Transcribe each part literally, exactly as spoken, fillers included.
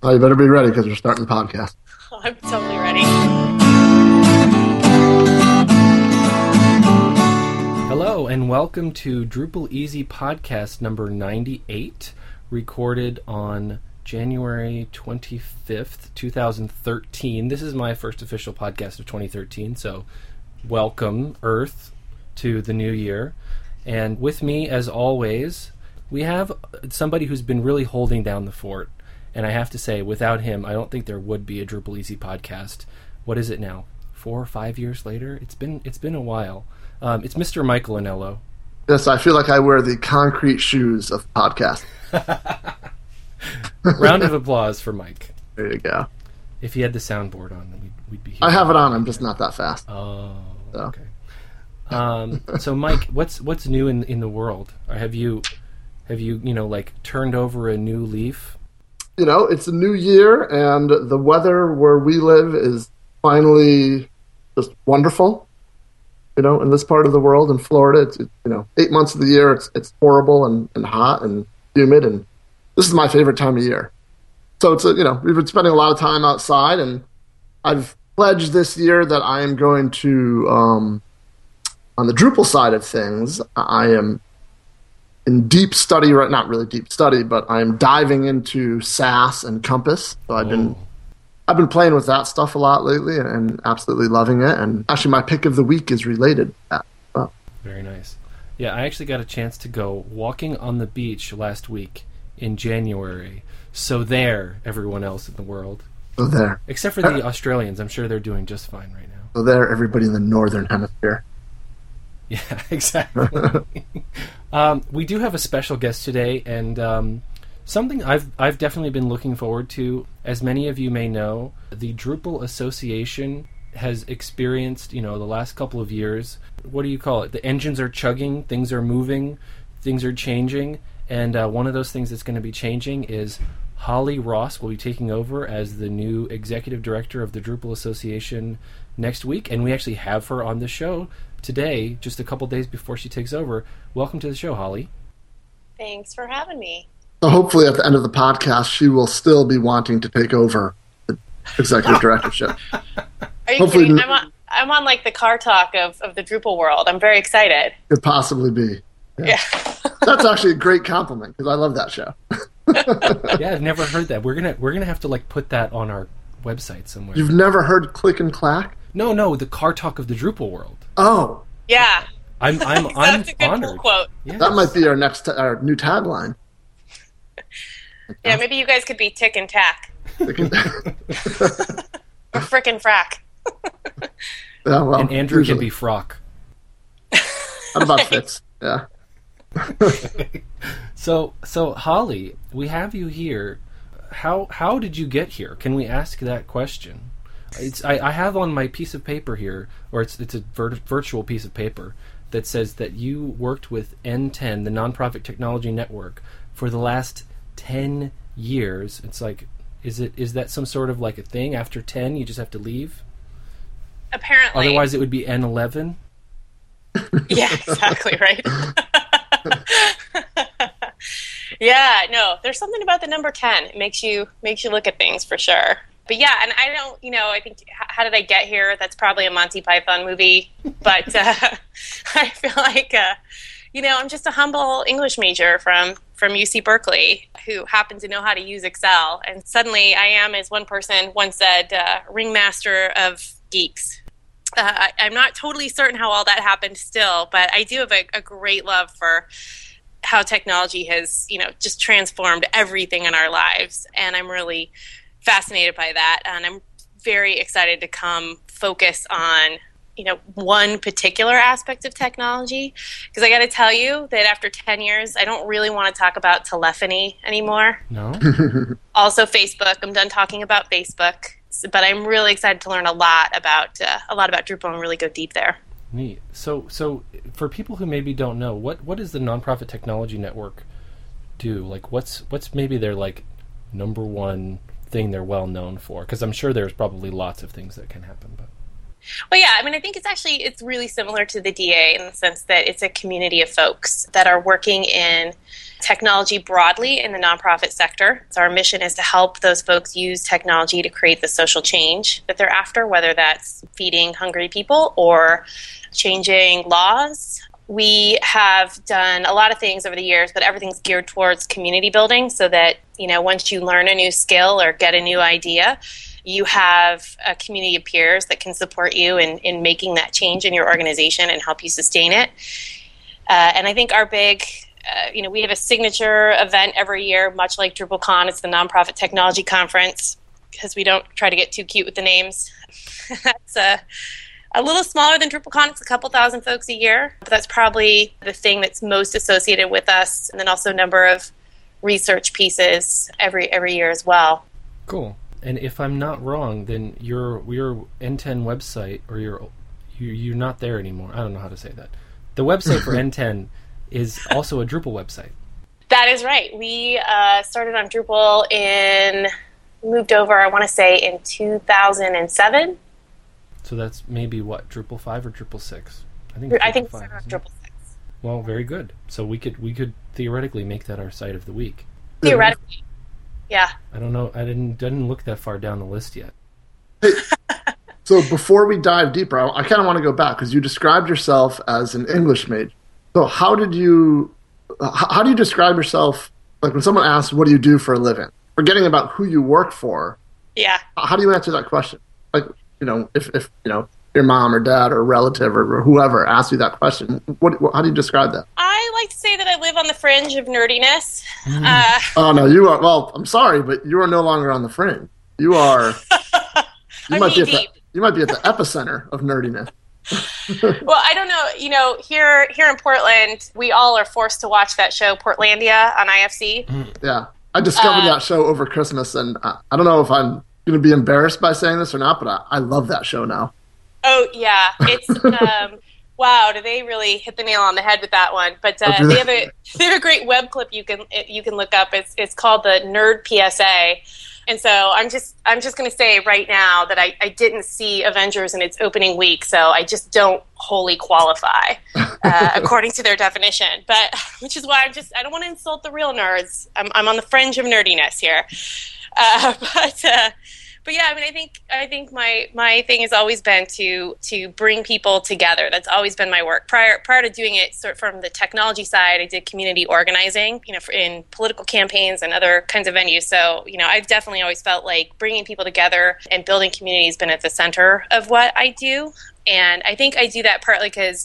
Oh, you better be ready because we're starting the podcast. I'm totally ready. Hello, and welcome to Drupal Easy Podcast number ninety-eight, recorded on January twenty-fifth, twenty thirteen. This is my first official podcast of twenty thirteen, so welcome, Earth, to the new year. And with me, as always, we have somebody who's been really holding down the fort. And I have to say, without him, I don't think there would be a Drupal Easy podcast. What is it now? Four or five years later? It's been it's been a while. Um, it's Mister Michael Anello. Yes, I feel like I wear the concrete shoes of podcast. Round of applause for Mike. There you go. If he had the soundboard on, then we'd, we'd be here. I have it on. I'm just not that fast. Oh, so. Okay. Um, so, Mike, what's what's new in in the world? Or have you have you you know like turned over a new leaf? You know, it's a new year, and the weather where we live is finally just wonderful. You know, in this part of the world, in Florida, it's, you know, eight months of the year, it's it's horrible and, and hot and humid, and this is my favorite time of year. So it's a, you know, we've been spending a lot of time outside, and I've pledged this year that I am going to, um, on the Drupal side of things, I am in deep study, right? Not really deep study, but I am diving into Sass and Compass. So I've been Oh. I've been playing with that stuff a lot lately and absolutely loving it. And actually, my pick of the week is related to that. Well, Very nice. Yeah, I actually got a chance to go walking on the beach last week in January. So there, everyone else in the world. so there. Except for the Australians. I'm sure they're doing just fine right now. So there, everybody in the northern hemisphere. Yeah, exactly. um, we do have a special guest today, and um, something I've I've definitely been looking forward to. As many of you may know, the Drupal Association has experienced, you know, the last couple of years, what do you call it? The engines are chugging, things are moving, things are changing, and uh, one of those things that's going to be changing is Holly Ross will be taking over as the new executive director of the Drupal Association next week, and we actually have her on the show today, just a couple days before she takes over. Welcome to the show, Holly. Thanks for having me. So hopefully, at the end of the podcast, she will still be wanting to take over the executive directorship. Are you Hopefully kidding? n- I'm on, I'm on like the car talk of, of the Drupal world. I'm very excited. Could possibly be. Yeah. That's actually a great compliment because I love that show. Yeah, I've never heard that. We're gonna we're gonna have to like put that on our website somewhere. You've never heard Click and Clack? No, no, the car talk of the Drupal world. Oh, Yeah. I'm I'm I'm That's a good honored. quote. Yes. that might be our next ta- our new tagline. Yeah, maybe you guys could be Tick and Tack. Click and- Or Frickin' Frack. yeah, well, And Andrew usually. can be Frock. That about fits. Yeah. So so Holly, we have you here. How how did you get here? Can we ask that question? It's I, I have on my piece of paper here, or it's it's a vir- virtual piece of paper that says that you worked with N ten, the Nonprofit Technology Network, for the last ten years. It's like, is it is that some sort of like a thing? After ten, you just have to leave. Apparently. Otherwise, it would be N eleven. Yeah, exactly, right? Yeah, no, there's something about the number ten. It makes you makes you look at things for sure. But yeah, and I don't, you know, I think, h- how did I get here? That's probably a Monty Python movie. But uh, I feel like, uh, you know, I'm just a humble English major from, from U C Berkeley who happened to know how to use Excel. And suddenly I am, as one person once said, uh, ringmaster of geeks. Uh, I, I'm not totally certain how all that happened still, but I do have a, a great love for how technology has, you know, just transformed everything in our lives. And I'm really fascinated by that. And I'm very excited to come focus on, you know, one particular aspect of technology. Because I got to tell you that after ten years, I don't really want to talk about telephony anymore. No. Also Facebook. I'm done talking about Facebook. But I'm really excited to learn a lot about uh, a lot about Drupal and really go deep there. Neat. So, so for people who maybe don't know, what what does the Nonprofit Technology Network do? Like, what's what's maybe their like number one thing they're well known for? Because I'm sure there's probably lots of things that can happen. But Well, yeah, I mean, I think it's actually, it's really similar to the D A in the sense that it's a community of folks that are working in technology broadly in the nonprofit sector. So our mission is to help those folks use technology to create the social change that they're after, whether that's feeding hungry people or changing laws. We have done a lot of things over the years, but everything's geared towards community building so that, you know, once you learn a new skill or get a new idea, you have a community of peers that can support you in, in making that change in your organization and help you sustain it. Uh, and I think our big, uh, you know, we have a signature event every year, much like DrupalCon. It's the Nonprofit Technology Conference, because we don't try to get too cute with the names. That's a, a little smaller than DrupalCon. It's a couple thousand folks a year. But that's probably the thing that's most associated with us. And then also a number of research pieces every every year as well. Cool. And if I'm not wrong, then your your N ten website, or your you you're not there anymore. I don't know how to say that. The website for N ten is also a Drupal website. That is right. We uh, started on Drupal in moved over. I want to say in two thousand seven. So that's maybe what, Drupal five or Drupal six? I think. I think five, it's Drupal six. Well, very good. So we could we could theoretically make that our site of the week. Theoretically. Yeah. I don't know. I didn't didn't look that far down the list yet. Hey, so before we dive deeper, I, I kind of want to go back because you described yourself as an English major. So how did you? How, how do you describe yourself? Like when someone asks, "What do you do for a living?" Forgetting about who you work for. Yeah. How do you answer that question? Like, you know, if if you know your mom or dad or a relative or, or whoever asks you that question, what, what how do you describe that? I like to say that I live on the fringe of nerdiness. Mm. Uh, Oh no, you are. Well, I'm sorry, but you are no longer on the fringe. You are. You I'm might be at knee-deep. the. You might be at the epicenter of nerdiness. Well, I don't know. You know, here here in Portland, we all are forced to watch that show Portlandia on I F C. Yeah, I discovered Uh, that show over Christmas, and I, I don't know if I'm going to be embarrassed by saying this or not, but I, I love that show now. Oh yeah, it's um, wow. Do they really hit the nail on the head with that one? But uh, Oh, do they they? have a they have a great web clip you can you can look up. It's it's called the Nerd P S A. And so I'm just I'm just going to say right now that I, I didn't see Avengers in its opening week, so I just don't wholly qualify uh, according to their definition. But which is why I'm just I don't want to insult the real nerds. I'm I'm on the fringe of nerdiness here. Uh, but uh, but yeah, I mean I think I think my my thing has always been to to bring people together. That's always been my work. Prior prior to doing it sort of from the technology side, I did community organizing, you know, for, in political campaigns and other kinds of venues. So, you know, I've definitely always felt like bringing people together and building community has been at the center of what I do. And I think I do that partly because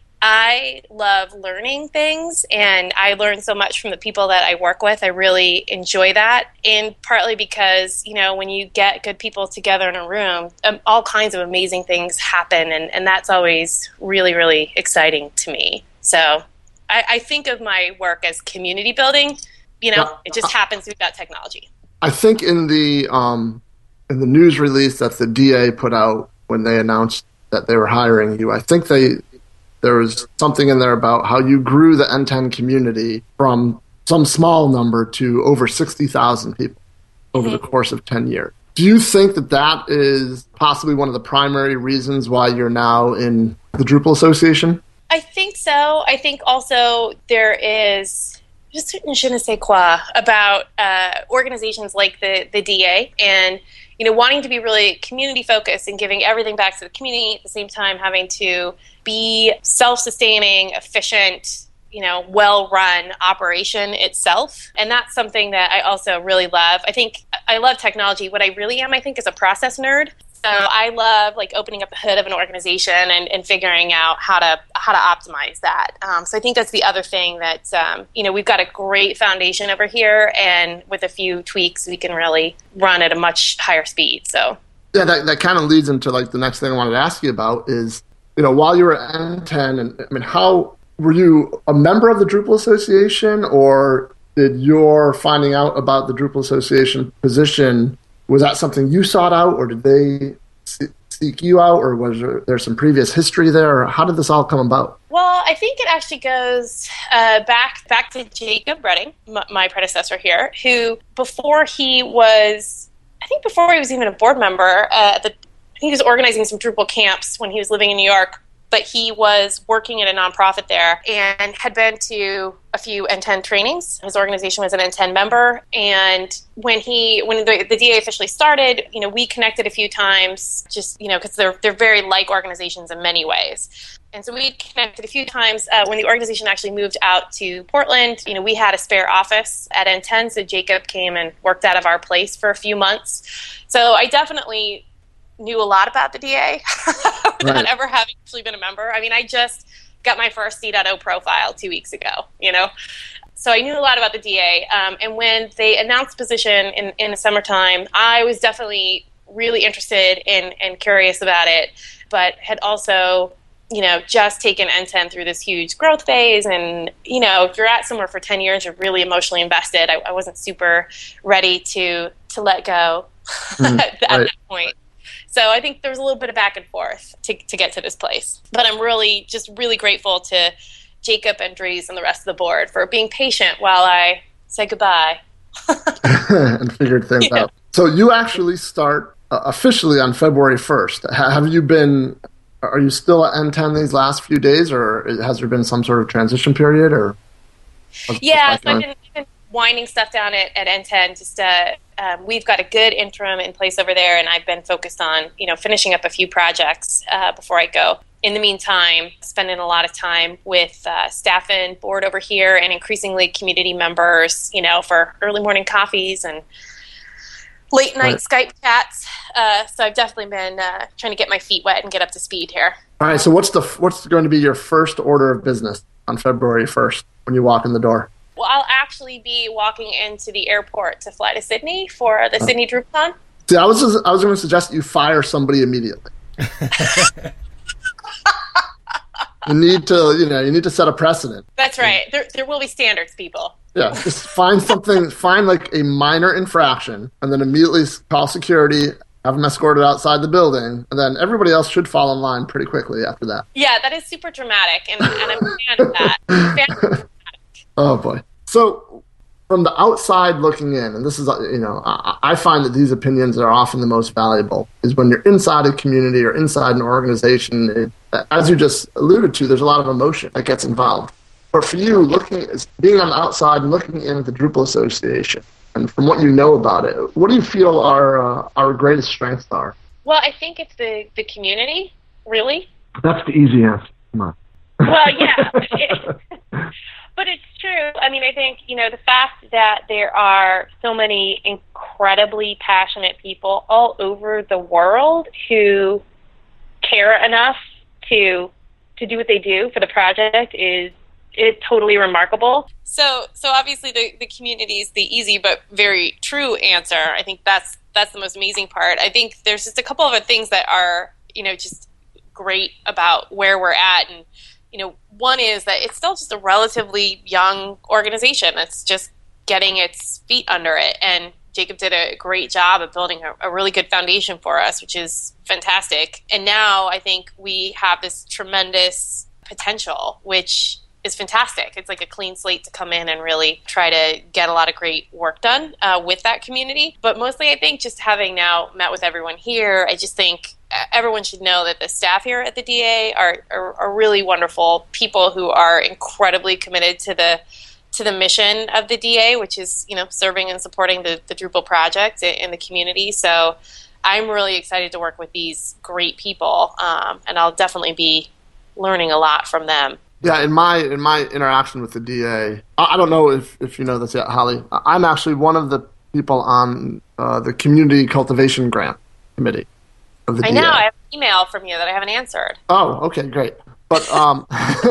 I love learning things, and I learn so much from the people that I work with. I really enjoy that, and partly because, you know, when you get good people together in a room, um, all kinds of amazing things happen, and, and that's always really, really exciting to me. So I, I think of my work as community building. You know, Yeah. it just happens we've got technology. I think in the um, in the news release that the D A put out when they announced that they were hiring you, I think they there was something in there about how you grew the N ten community from some small number to over sixty thousand people over Mm-hmm. the course of ten years. Do you think that that is possibly one of the primary reasons why you're now in the Drupal Association? I think so. I think also there is just certain je ne sais quoi about uh, organizations like the, the D A and, you know, wanting to be really community focused and giving everything back to the community, at the same time having to be self-sustaining, efficient, you know, well-run operation itself. And that's something that I also really love. I think I love technology. What I really am, I think, is a process nerd. So I love like opening up the hood of an organization and, and figuring out how to how to optimize that. Um, so I think that's the other thing that, um, you know, we've got a great foundation over here, and with a few tweaks, we can really run at a much higher speed. So Yeah, that, that kind of leads into like the next thing I wanted to ask you about is, you know, while you were at N ten, and I mean, how were you a member of the Drupal Association, or did your finding out about the Drupal Association position, was that something you sought out, or did they seek you out, or was there, there some previous history there, or how did this all come about? Well, I think it actually goes uh, back back to Jacob Redding, m- my predecessor here, who before he was, I think before he was even a board member, uh, the he was organizing some Drupal camps when he was living in New York, but he was working at a nonprofit there and had been to a few N ten trainings. His organization was an N ten member, and when he when the, the D A officially started, you know, we connected a few times, just you know, because they're they're very like organizations in many ways. And so we connected a few times. Uh, when the organization actually moved out to Portland, you know, we had a spare office at N ten, so Jacob came and worked out of our place for a few months. So I definitely knew a lot about the D A without right. ever having actually been a member. I mean, I just got my first D point O profile two weeks ago, you know? So I knew a lot about the D A. Um, and when they announced the position in, in the summertime, I was definitely really interested in and curious about it, but had also, you know, just taken N ten through this huge growth phase. And, you know, if you're at somewhere for ten years, you're really emotionally invested. I, I wasn't super ready to, to let go mm, at, at right. that point. So I think there was a little bit of back and forth to, to get to this place. But I'm really, just really grateful to Jacob and Dries and the rest of the board for being patient while I said goodbye. And figured things yeah. out. So you actually start uh, officially on February first. Have you been, are you still at N ten these last few days, or has there been some sort of transition period? Or what's, Yeah, what's so I've been, been winding stuff down at, at N ten, just uh Um, we've got a good interim in place over there, and I've been focused on, you know, finishing up a few projects uh, before I go. In the meantime, spending a lot of time with uh, staff and board over here, and increasingly community members, you know, for early morning coffees and late night right. Skype chats. Uh, so I've definitely been uh, trying to get my feet wet and get up to speed here. All right. So what's the what's going to be your first order of business on February first when you walk in the door? Well, I'll actually be walking into the airport to fly to Sydney for the oh. Sydney DrupalCon. See, I was just, I was going to suggest you fire somebody immediately. You need to, you know, you need to set a precedent. That's right. There, there will be standards, people. Yeah, just find something, find like a minor infraction, and then immediately call security, have them escorted outside the building, and then everybody else should fall in line pretty quickly after that. Yeah, that is super dramatic, and, and I'm a fan of that. I'm a fan of dramatic. Oh boy. So from the outside looking in, and this is, you know, I, I find that these opinions are often the most valuable, is when you're inside a community or inside an organization, it, as you just alluded to, there's a lot of emotion that gets involved. But for you, looking, being on the outside and looking in at the Drupal Association, and from what you know about it, what do you feel our uh, our greatest strengths are? Well, I think it's the, the community, really. That's the easy answer. Come on. Well, yeah. It, but it's true. I mean, I think, you know, the fact that there are so many incredibly passionate people all over the world who care enough to to do what they do for the project is is totally remarkable. So so obviously the, the community is the easy but very true answer. I think that's that's the most amazing part. I think there's just a couple of other things that are, you know, just great about where we're at. And you know, one is that it's still just a relatively young organization that's just getting its feet under it. And Jacob did a great job of building a, a really good foundation for us, which is fantastic. And now I think we have this tremendous potential, which is fantastic. It's like a clean slate to come in and really try to get a lot of great work done uh, with that community. But mostly I think just having now met with everyone here, I just think everyone should know that the staff here at the D A are, are, are really wonderful people who are incredibly committed to the to the mission of the D A, which is, you know, serving and supporting the, the Drupal project in, in the community. So I'm really excited to work with these great people, um, and I'll definitely be learning a lot from them. Yeah, in my in my interaction with the D A, I don't know if, if you know this yet, Holly. I'm actually one of the people on uh, the Community Cultivation Grant Committee. I know. I have an email from you that I haven't answered. Oh, okay, great. But um,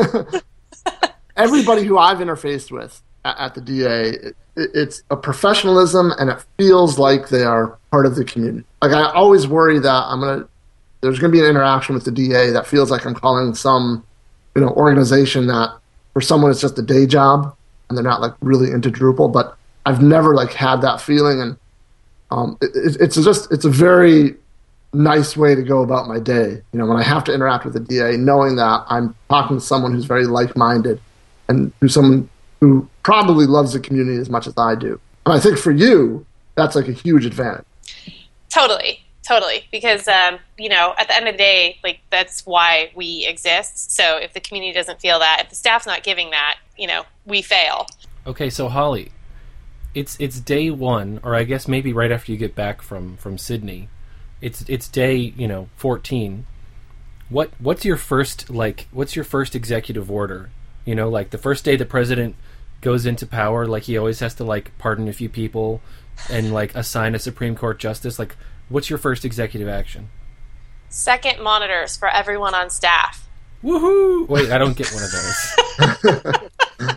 everybody who I've interfaced with at, at the D A, it, it's a professionalism, and it feels like they are part of the community. Like I always worry that I'm gonna there's gonna be an interaction with the D A that feels like I'm calling some, you know, organization that for someone it's just a day job and they're not like really into Drupal. But I've never like had that feeling, and um, it, it's just it's a very nice way to go about my day. You know, when I have to interact with the D A, knowing that I'm talking to someone who's very like-minded and who's someone who probably loves the community as much as I do. And I think for you, that's like a huge advantage. Totally. totally. Because, um, you know, at the end of the day, like, that's why we exist. So if the community doesn't feel that, if the staff's not giving that, you know, we fail. Okay, so Holly, it's it's day one, or I guess maybe right after you get back from, from Sydney. It's it's day, you know, fourteen. What what's your first like what's your first executive order? You know, like the first day the president goes into power, like he always has to like pardon a few people and like assign a Supreme Court justice. Like, what's your first executive action? Second monitors for everyone on staff. Woohoo! Wait, I don't get one of those.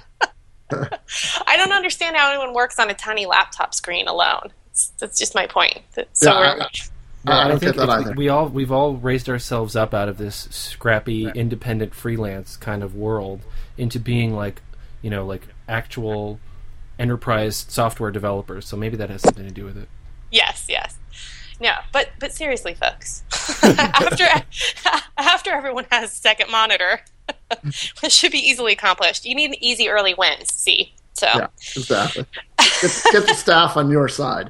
I don't understand how anyone works on a tiny laptop screen alone. That's, that's just my point. So Yeah, we're, I, I, I don't get that it's- either. we all we've all raised ourselves up out of this scrappy, independent, freelance kind of world into being like, you know, like actual enterprise software developers. So maybe that has something to do with it. yes, yes. No, but but seriously, folks, after after everyone has a second monitor, it should be easily accomplished. You need an easy early wins, see? So Yeah, exactly. Get, get the staff on your side.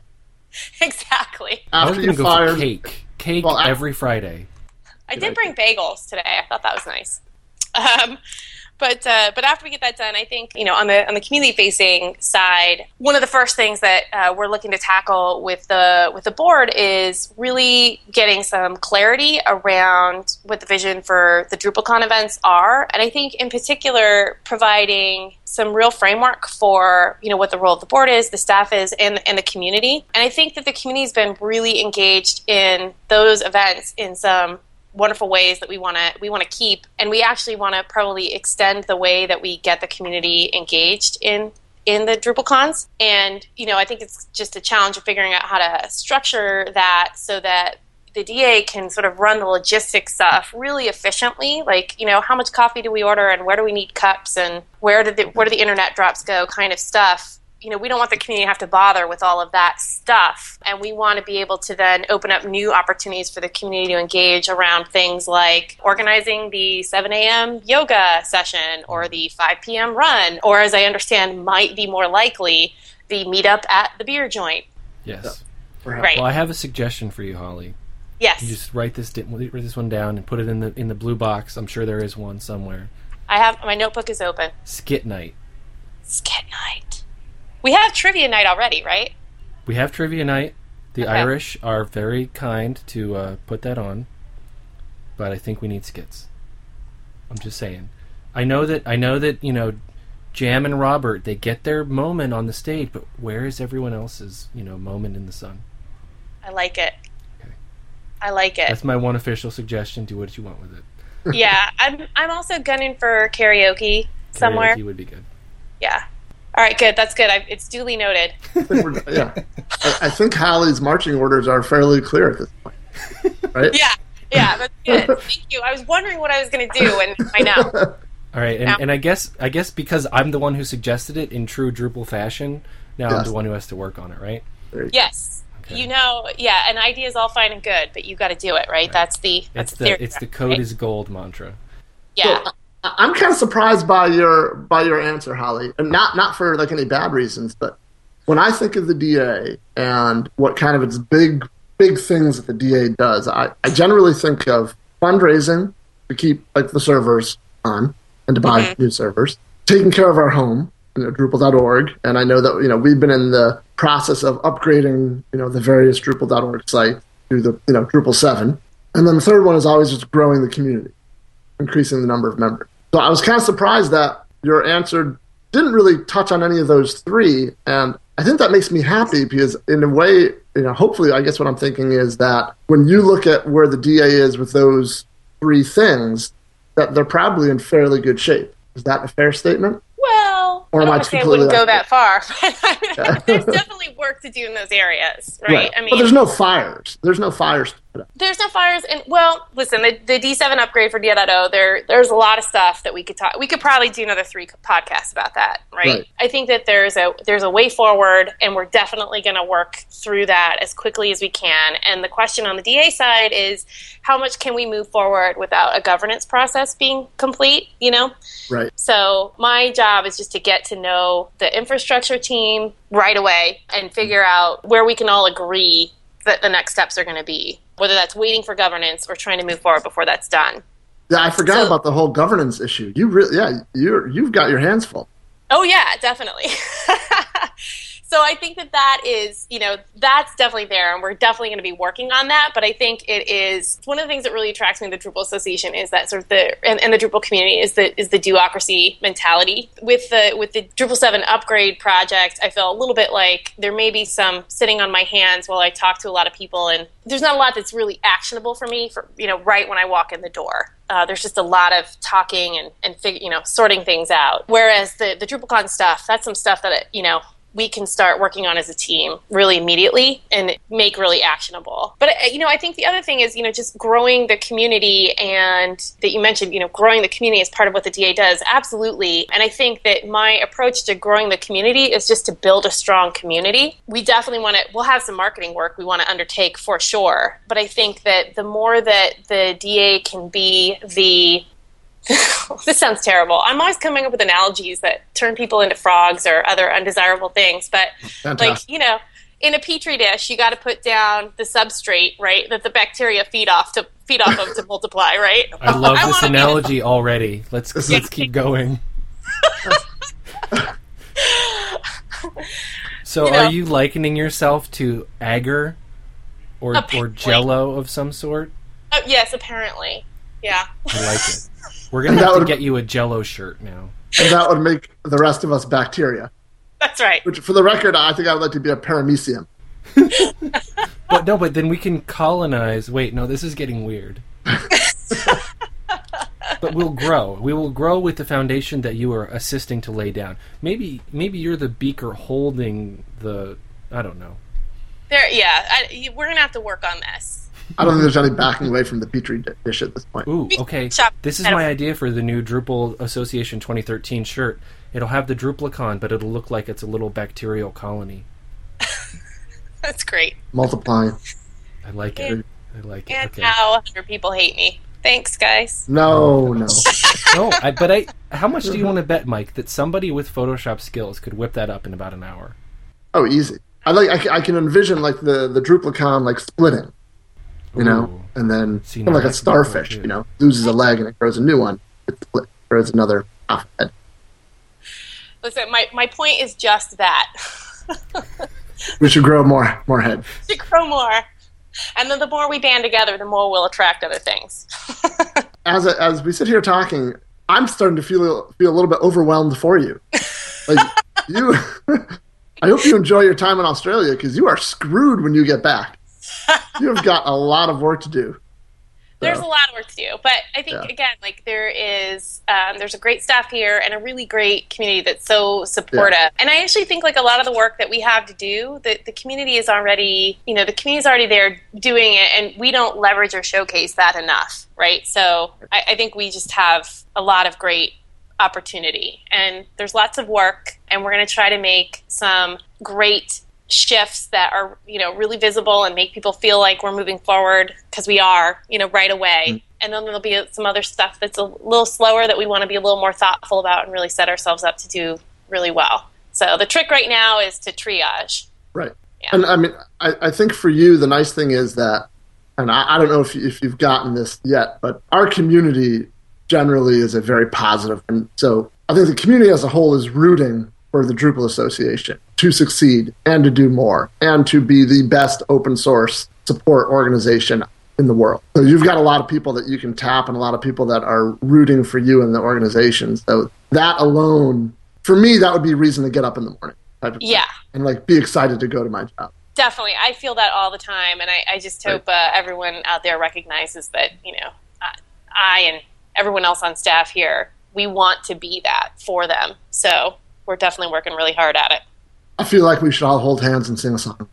exactly. I was After going you to go fired, for cake. Cake Well, I- every Friday. I did bring bagels today. I thought that was nice. Um, but uh, but after we get that done, I think, you know, on the on the community facing side, one of the first things that uh, we're looking to tackle with the with the board is really getting some clarity around what the vision for the DrupalCon events are, and I think in particular providing some real framework for, you know, what the role of the board is, the staff is, and and the community. And I think that the community has been really engaged in those events in some wonderful ways that we want to we want to keep, and we actually want to probably extend the way that we get the community engaged in in the DrupalCons. And, you know, I think it's just a challenge of figuring out how to structure that so that the D A can sort of run the logistics stuff really efficiently. Like, you know, how much coffee do we order, and where do we need cups, and where did the, where do the internet drops go, kind of stuff. You know, we don't want the community to have to bother with all of that stuff, and we want to be able to then open up new opportunities for the community to engage around things like organizing the seven a.m. yoga session or the five p.m. run, or, as I understand, might be more likely, the meetup at the beer joint. Yes. Right. Well, I have a suggestion for you, Holly. Yes. You just write this di- write this one down and put it in the in the blue box. I'm sure there is one somewhere. I have, my notebook is open. Skit night. Skit night. We have trivia night already, right? We have trivia night. The Okay. Irish are very kind to uh, put that on, but I think we need skits. I'm just saying. I know that I know that you know, Jam and Robert, they get their moment on the stage, but where is everyone else's, you know, moment in the sun? I like it. Okay. I like it. That's my one official suggestion. Do what you want with it. Yeah, I'm I'm also gunning for karaoke somewhere. Karaoke would be good. Yeah. All right, good. That's good. I, it's duly noted. I think we're, yeah. I, I think Hallie's marching orders are fairly clear at this point, right? Yeah, yeah, that's good. Thank you. I was wondering what I was going to do, and I know. All right, and, Now- and I guess I guess because I'm the one who suggested it in true Drupal fashion, now I'm Yes. the one who has to work on it, right? Yes. Okay. You know, yeah, an idea is all fine and good, but you got to do it, right? That's the that's It's the, the theory, it's the right? code is gold mantra. Yeah. So, I- I'm kind of surprised by your by your answer, Holly, and not not for like any bad reasons, but when I think of the D A and what kind of its big big things that the D A does, I, I generally think of fundraising to keep like the servers on and to buy Mm-hmm. new servers, taking care of our home, you know, Drupal dot org, and I know that you know we've been in the process of upgrading you know the various Drupal dot org sites to the you know Drupal seven, and then the third one is always just growing the community, increasing the number of members. So I was kind of surprised that your answer didn't really touch on any of those three, and I think that makes me happy because in a way, you know, hopefully, I guess what I'm thinking is that when you look at where the D A is with those three things, that they're probably in fairly good shape. Is that a fair statement? Well, Or I am don't I want to say I completely wouldn't go off that far, but there's definitely work to do in those areas, right? I mean, but there's no fires. There's no fires to put out. there's no fires, and well, listen, the, the D seven upgrade for D O, there there's a lot of stuff that we could talk. We could probably do another three podcasts about that, right? Right. I think that there's a there's a way forward, and we're definitely going to work through that as quickly as we can. And the question on the D A side is, how much can we move forward without a governance process being complete? You know. Right. So my job is just to get to know the infrastructure team right away and figure out where we can all agree that the next steps are going to be. whether that's waiting for governance or trying to move forward before that's done. Yeah, I forgot so, about the whole governance issue. You really, yeah, you're you've got your hands full. Oh yeah, definitely. So I think that that is, you know, that's definitely there, and we're definitely going to be working on that. But I think it is one of the things that really attracts me to the Drupal Association is that sort of the and, and the Drupal community is the is the duocracy mentality. With the with the Drupal seven upgrade project, I feel a little bit like there may be some sitting on my hands while I talk to a lot of people, and there's not a lot that's really actionable for me for you know right when I walk in the door. Uh, there's just a lot of talking and and fig- you know sorting things out. Whereas the the DrupalCon stuff, that's some stuff that you know. we can start working on as a team really immediately and make really actionable. But, you know, I think the other thing is, you know, just growing the community, and that you mentioned, you know, growing the community is part of what the D A does. Absolutely. And I think that my approach to growing the community is just to build a strong community. We definitely want to, we'll have some marketing work we want to undertake for sure. But I think that the more that the D A can be the this sounds terrible. I'm always coming up with analogies that turn people into frogs or other undesirable things. But, Fantastic. like, you know, in a petri dish, you got to put down the substrate, right, that the bacteria feed off to feed off of to multiply, right? I love I this analogy the... already. Let's let's keep going. So, you know, are you likening yourself to agar or apparently. or Jello of some sort? Oh, yes, apparently. Yeah. I like it. We're going to have to would, get you a Jello shirt now. And that would make the rest of us bacteria. That's right. Which, for the record, I think I would like to be a paramecium. But no, but then we can colonize. Wait, no, this is getting weird. But we'll grow. We will grow with the foundation that you are assisting to lay down. Maybe maybe you're the beaker holding the... I don't know. There, yeah, I, we're going to have to work on this. I don't think there's any backing away from the petri dish at this point. Ooh, okay. This is my idea for the new Drupal Association twenty thirteen shirt. It'll have the Drupalcon, but it'll look like it's a little bacterial colony. That's great. Multiplying. I like it. And, I like it. And okay. now other people hate me. Thanks, guys. No, no. no, I, but I. How much do you want to bet, Mike, that somebody with Photoshop skills could whip that up in about an hour? Oh, easy. I like. I, I can envision like the the Drupalcon like splitting. You know, Ooh. and then See, kind of like a starfish, you know, loses a leg and it grows a new one. It grows another half head. Listen, my, my point is just that. We should grow more more head. We should grow more. And then the more we band together, the more we'll attract other things. as a, as we sit here talking, I'm starting to feel feel a little bit overwhelmed for you. Like you, I hope you enjoy your time in Australia because you are screwed when you get back. You've got a lot of work to do. There's so. a lot of work to do, but I think yeah. again, like there is, um, there's a great staff here and a really great community that's so supportive. Yeah. And I actually think like a lot of the work that we have to do, that the community is already, you know, the community is already there doing it, and we don't leverage or showcase that enough, right? So I, I think we just have a lot of great opportunity, and there's lots of work, and we're going to try to make some great shifts that are, you know, really visible and make people feel like we're moving forward, because we are, you know, right away. Mm-hmm. And then there'll be some other stuff that's a little slower that we want to be a little more thoughtful about and really set ourselves up to do really well. So the trick right now is to triage. Right. Yeah. And I mean, I, I think for you, the nice thing is that, and I, I don't know if, you, if you've gotten this yet, but our community generally is a very positive. And so I think the community as a whole is rooting for the Drupal Association to succeed and to do more and to be the best open source support organization in the world. So you've got a lot of people that you can tap and a lot of people that are rooting for you in the organization. So that alone, for me, that would be a reason to get up in the morning. Type of yeah. thing, and like be excited to go to my job. Definitely. I feel that all the time. And I, I just hope right. uh, everyone out there recognizes that, you know, uh, I and everyone else on staff here, we want to be that for them. So we're definitely working really hard at it. I feel like we should all hold hands and sing a song.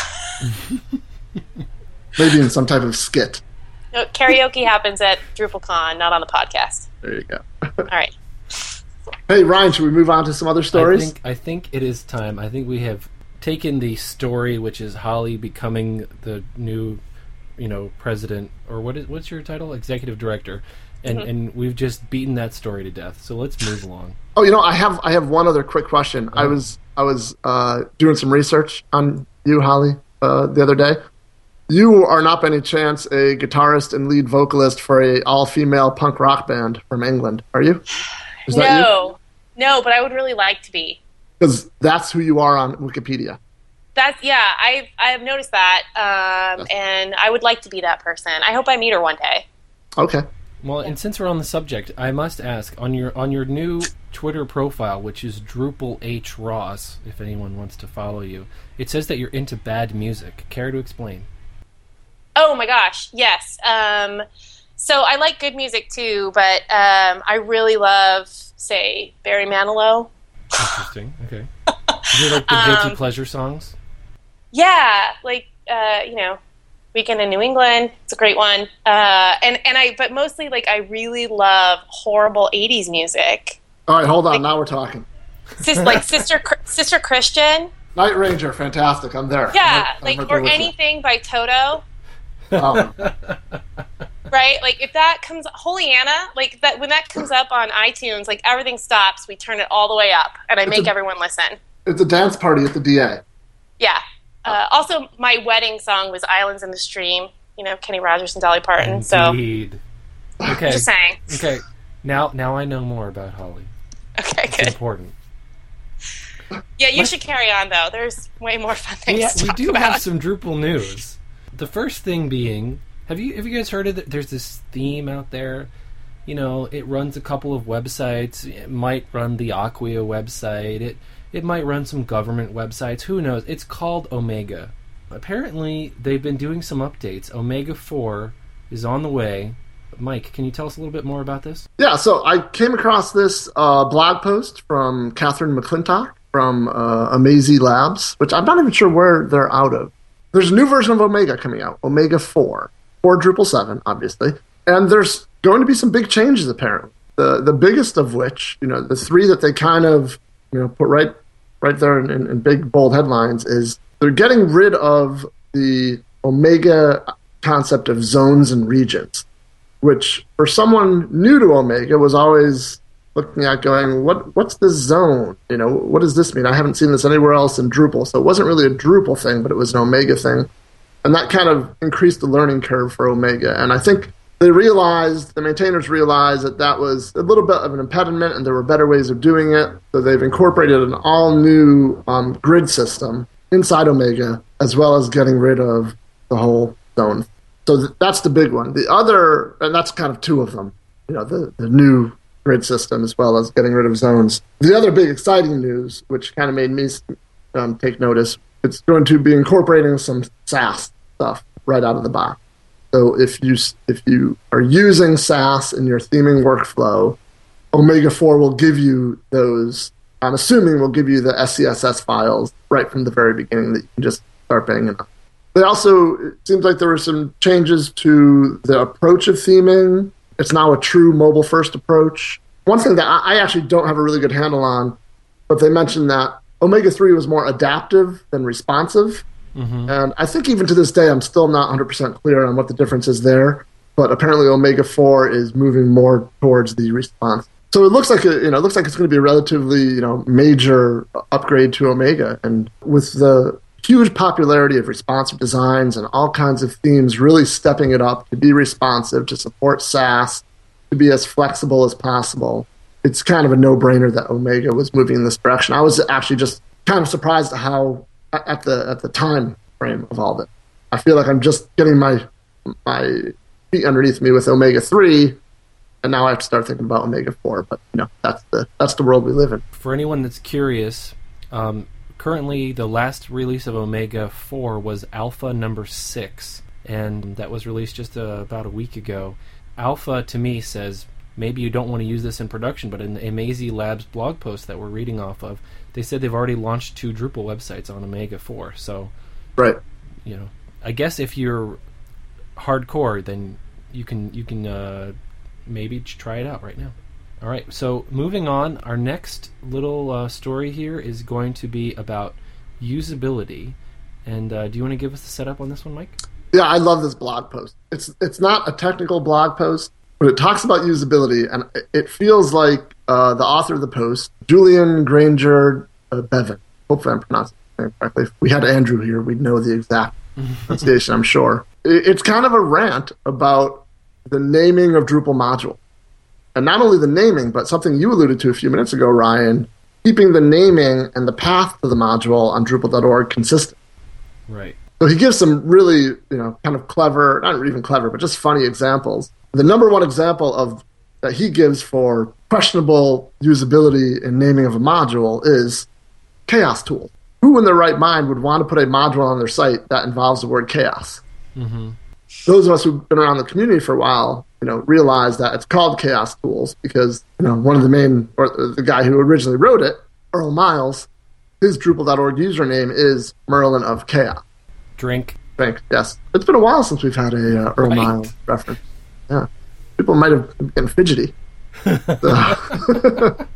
Maybe in some type of skit. No, karaoke happens at DrupalCon, not on the podcast. There you go. All right. Hey, Ryan, should we move on to some other stories? I think, I think it is time. I think we have taken the story, which is Holly becoming the new, you know, president, or what is what's your title? Executive director. And mm-hmm. and we've just beaten that story to death. So let's move along. Oh, you know, I have I have one other quick question. Oh. I was I was uh, doing some research on you, Holly, uh, the other day, You are not by any chance a guitarist and lead vocalist for a all-female punk rock band from England, are you? Is that no, you? No, but I would really like to be. Because that's who you are on Wikipedia. That's yeah, I've I've noticed that, um, and I would like to be that person. I hope I meet her one day. Okay. Well, and since we're on the subject, I must ask on your on your new Twitter profile, which is Drupal H Ross, if anyone wants to follow you, it says that you're into bad music. Care to explain? Oh my gosh, yes. Um, so I like good music too, but um, I really love, say, Barry Manilow. Interesting. Okay. Is it like the guilty um, pleasure songs? Yeah, like uh, you know, Weekend in New England. It's a great one. Uh, and and I, but mostly like I really love horrible eighties music. All right, hold on. Like, now we're talking. Sis, like Sister Sister Christian. Night Ranger, fantastic. I'm there. Yeah, I'm, like I'm or anything you. by Toto. Oh. Right, like if that comes, Holy Anna, like that when that comes up on iTunes, like everything stops. We turn it all the way up, and I it's make a, everyone listen. It's a dance party at the D A. Yeah. Uh, also, my wedding song was "Islands in the Stream." You know, Kenny Rogers and Dolly Parton. Indeed. So, okay. Just saying. Okay. Now, now I know more about Holly. Okay, it's good. Important. Yeah, you Let's, should carry on though. There's way more fun things. Yeah, to we talk do about. have some Drupal news. The first thing being, have you have you guys heard of it? There's this theme out there. You know, it runs a couple of websites. It might run the Acquia website. It it might run some government websites. Who knows? It's called Omega. Apparently, they've been doing some updates. Omega four is on the way. Mike, can you tell us a little bit more about this? Yeah, so I came across this uh, blog post from Catherine McClintock from uh, Amazy Labs, which I'm not even sure where they're out of. There's a new version of Omega coming out, Omega four, for Drupal seven, obviously. And there's going to be some big changes, apparently. The the biggest of which, you know, the three that they kind of, you know, put right right there in, in, in big, bold headlines is they're getting rid of the Omega concept of zones and regions, which for someone new to Omega was always looking at going, what what's this zone? You know, what does this mean? I haven't seen this anywhere else in Drupal. So it wasn't really a Drupal thing, but it was an Omega thing. And that kind of increased the learning curve for Omega. And I think they realized, the maintainers realized that that was a little bit of an impediment and there were better ways of doing it. So they've incorporated an all-new um, grid system inside Omega, as well as getting rid of the whole zone. So th- that's the big one. The other, and that's kind of two of them, you know, the, the new grid system as well as getting rid of zones. The other big exciting news, which kind of made me um, take notice, it's going to be incorporating some Sass stuff right out of the box. So if you if you are using Sass in your theming workflow, Omega four will give you those, I'm assuming will give you the S C S S files right from the very beginning that you can just start banging on. They also, it seems like there were some changes to the approach of theming. It's now a true mobile-first approach. One thing that I actually don't have a really good handle on, but they mentioned that Omega three was more adaptive than responsive. Mm-hmm. And I think even to this day, I'm still not one hundred percent clear on what the difference is there. But apparently Omega four is moving more towards the response. So it looks like a, you know, it looks like it's going to be a relatively, you know, major upgrade to Omega. And with the huge popularity of responsive designs and all kinds of themes really stepping it up to be responsive, to support Sass, to be as flexible as possible, it's kind of a no-brainer that Omega was moving in this direction. I was actually just kind of surprised at how, at the at the time frame of all of it. I feel like I'm just getting my my feet underneath me with Omega three, and now I have to start thinking about Omega four. But you know, that's the that's the world we live in. For anyone that's curious, um, currently the last release of Omega four was Alpha number six, and that was released just uh, about a week ago. Alpha, to me, says maybe you don't want to use this in production, but in the Amazy Labs blog post that we're reading off of, they said they've already launched two Drupal websites on Omega four. So, right, you know, I guess if you're hardcore, then you can you can uh, maybe try it out right now. All right, so moving on, our next little uh, story here is going to be about usability. And uh, do you want to give us the setup on this one, Mike? Yeah, I love this blog post. It's it's not a technical blog post, but it talks about usability, and it feels like uh, the author of the post, Julian Granger uh, Bevan. Hopefully I'm pronouncing his name correctly. If we had Andrew here, we'd know the exact pronunciation, I'm sure. It's kind of a rant about the naming of Drupal module. And not only the naming, but something you alluded to a few minutes ago, Ryan, keeping the naming and the path to the module on Drupal dot org consistent. Right. So he gives some really, you know, kind of clever, not even clever, but just funny examples. The number one example of that he gives for questionable usability in naming of a module is chaos tools. Who in their right mind would want to put a module on their site that involves the word chaos? Mm-hmm. Those of us who've been around the community for a while, you know, realize that it's called Chaos Tools because, you know, one of the main, or the guy who originally wrote it, Earl Miles, his Drupal dot org username is Merlin of Chaos. Drink. Drink, yes. It's been a while since we've had a uh, Earl Right. Miles reference. Yeah. People might have been getting fidgety. so,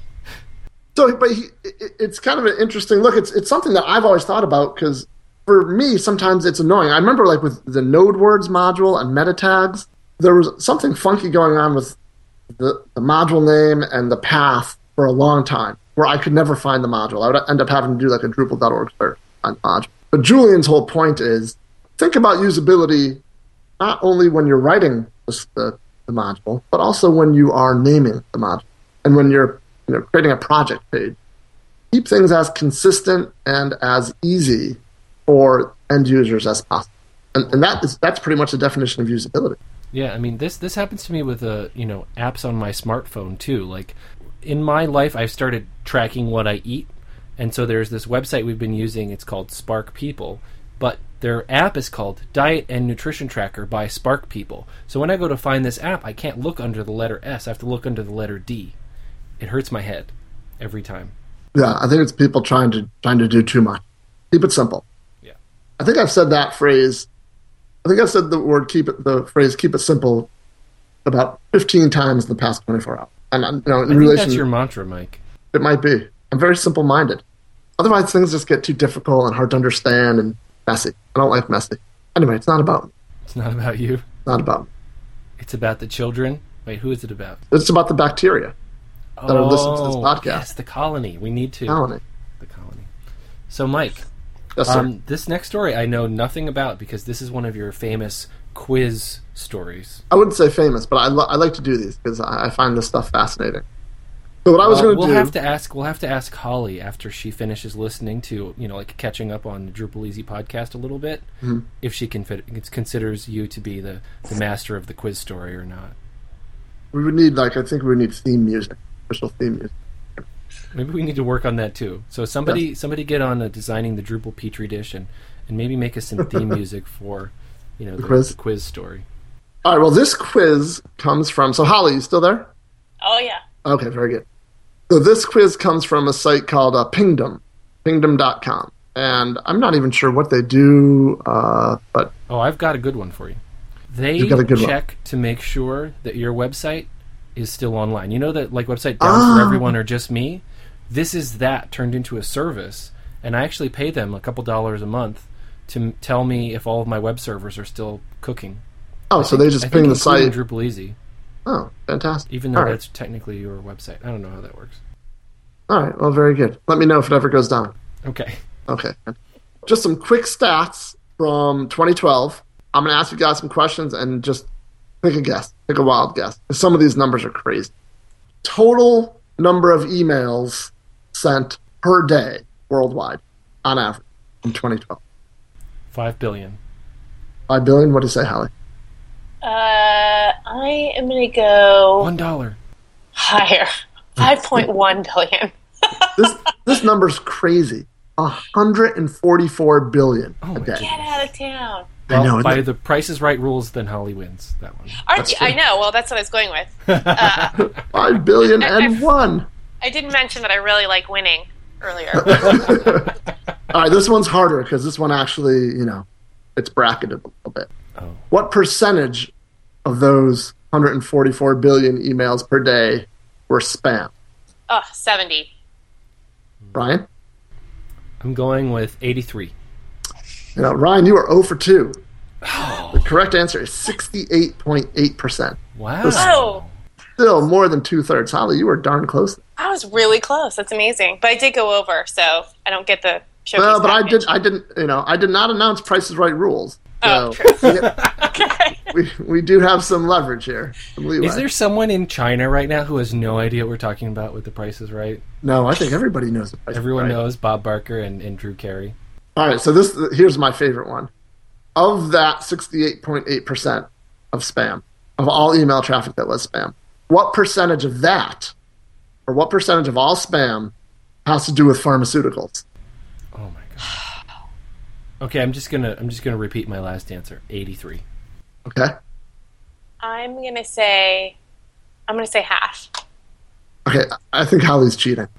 so, but he, it, it's kind of an interesting look. It's it's something that I've always thought about because for me, sometimes it's annoying. I remember like with the node words module and meta tags, there was something funky going on with the, the module name and the path for a long time where I could never find the module. I would end up having to do like a Drupal dot org search on module. But Julian's whole point is think about usability not only when you're writing the, the, the module, but also when you are naming the module and when you're you know, creating a project page. Keep things as consistent and as easy for end users as possible. And, and that is that's pretty much the definition of usability. Yeah, I mean, this this happens to me with uh, you know apps on my smartphone too. Like in my life, I've started tracking what I eat, and so there's this website we've been using. It's called Spark People, but their app is called Diet and Nutrition Tracker by Spark People. So when I go to find this app, I can't look under the letter S. I have to look under the letter D. It hurts my head every time. Yeah, I think it's people trying to trying to do too much. Keep it simple. Yeah, I think I've said that phrase. I think I've said the word "keep it," the phrase "keep it simple" about fifteen times in the past twenty-four hours. And you know, in I think relation, that's your mantra, Mike. it might be. I'm very simple-minded. Otherwise, things just get too difficult and hard to understand and messy. I don't like messy. Anyway, it's not about me. It's not about you. It's not about me. It's about the children. Wait, who is it about? It's about the bacteria that are listening to this podcast. Yes, the colony. We need to. Colony. The colony. So, Mike, Yes, sir. um, this next story I know nothing about because this is one of your famous quiz stories. I wouldn't say famous, but I, lo- I like to do these because I, I find this stuff fascinating. So what I was Uh, going to we'll do... have to ask. We'll have to ask Holly after she finishes listening to, you know, like catching up on the Drupal Easy podcast a little bit, Mhm. if she can fit, considers you to be the, the master of the quiz story or not. We would need, like, I think we would need theme music, official theme music. Maybe we need to work on that too. So somebody, somebody get on uh, designing the Drupal Petri dish and, and maybe make us some theme music for, you know, the, the, quiz? the quiz story. All right, well, this quiz comes from... So, Holly, you still there? Oh, yeah. Okay, very good. So this quiz comes from a site called uh, Pingdom, pingdom dot com. And I'm not even sure what they do, uh, but... Oh, I've got a good one for you. They You've got a good one. check to make sure that your website is still online. You know that like website down for Ah. everyone or just me? This is that turned into a service, and I actually pay them a couple dollars a month to m- tell me if all of my web servers are still cooking. Oh, so they just I ping think the site. including Drupal Easy, Oh, fantastic. even though All right. that's technically your website. I don't know how that works. All right, well, very good. Let me know if it ever goes down. Okay. Okay. Just some quick stats from twenty twelve. I'm going to ask you guys some questions and just pick a guess. Pick a wild guess. Some of these numbers are crazy. Total number of emails sent per day worldwide on average in twenty twelve. Five billion. Five billion? What do you say, Hallie? Uh, I am going to go One dollar. higher. five point one billion. This this number's crazy. one hundred forty-four billion Oh a my day. Get out of town. Well, I know. by isn't it? the Price is Right rules, then Holly wins that one. Aren't That's you? true. I know. Well, that's what I was going with. Uh, Five billion I- and I've- one. I didn't mention that I really like winning earlier. All right, this one's harder because this one actually, you know, it's bracketed a little bit. Oh. What percentage of those one hundred forty-four billion emails per day were spam? Oh, seventy. Ryan? I'm going with eighty-three. You know, Ryan, you are zero for two. The correct answer is sixty-eight point eight percent. Wow. Oh, Still more than two-thirds. Holly, you were darn close. I was really close. That's amazing. But I did go over, so I don't get the showcase Well, but I package. did. I didn't. You know, I did not announce Price is Right rules. Oh, So true. we, Okay. we we do have some leverage here. Some leeway. Is there someone in China right now who has no idea what we're talking about with The Price is Right? No, I think everybody knows the Price is Everyone Right. knows Bob Barker and, and Drew Carey. All right, so this here's my favorite one. Of that sixty-eight point eight percent of spam, of all email traffic that was spam, what percentage of that, or what percentage of all spam, has to do with pharmaceuticals? Oh my god. Okay, I'm just gonna I'm just gonna repeat my last answer. eighty-three. Okay. I'm gonna say, I'm gonna say half. Okay, I think Holly's cheating.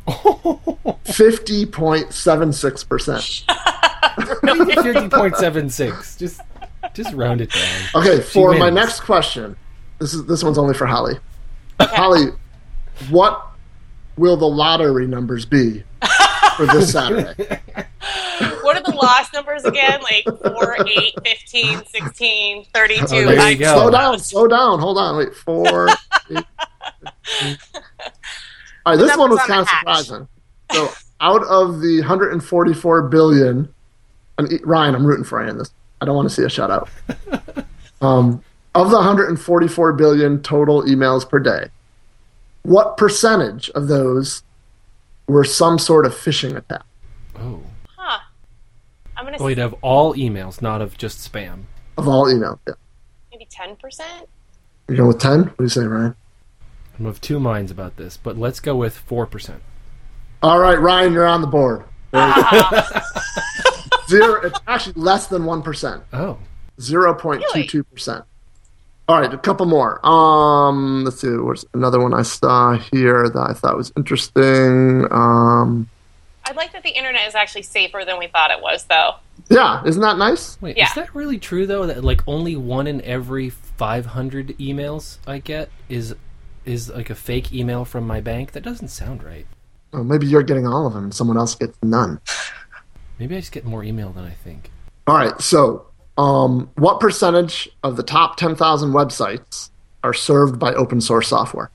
fifty point seven six percent. fifty point seven six. Just just round it down. Okay, for She my wins. next question, this is this one's only for Holly. Holly, what will the lottery numbers be for this Saturday? What are the lost numbers again? Like four, eight, fifteen, sixteen, thirty-two. Oh, there I- you go. Slow down, slow down. Hold on, wait. Four. eight, fifteen. All right, this The one was numbers on kind of the hatch. surprising. So, out of the one hundred forty-four billion, and e- Ryan, I'm rooting for you in this. I don't want to see a shutout. Um, of the one hundred forty-four billion total emails per day, what percentage of those were some sort of phishing attack? Oh. Huh. I'm gonna Wait, say of all emails, not of just spam. Of all emails, yeah. maybe ten percent. You go with ten? What do you say, Ryan? I'm of two minds about this, but let's go with four percent. All right, Ryan, you're on the board. There you go. Ah, Zero. It's actually less than one percent. Oh. Zero point two two percent. All right, a couple more. Um, let's see. What's another one I saw here that I thought was interesting? Um, I like that the internet is actually safer than we thought it was, though. yeah, isn't that nice? Wait, Yeah. is that really true though? That like only one in every five hundred emails I get is is like a fake email from my bank? That doesn't sound right. Oh, maybe you're getting all of them, and someone else gets none. Maybe I just get more email than I think. All right, so um, what percentage of the top ten thousand websites are served by open source software?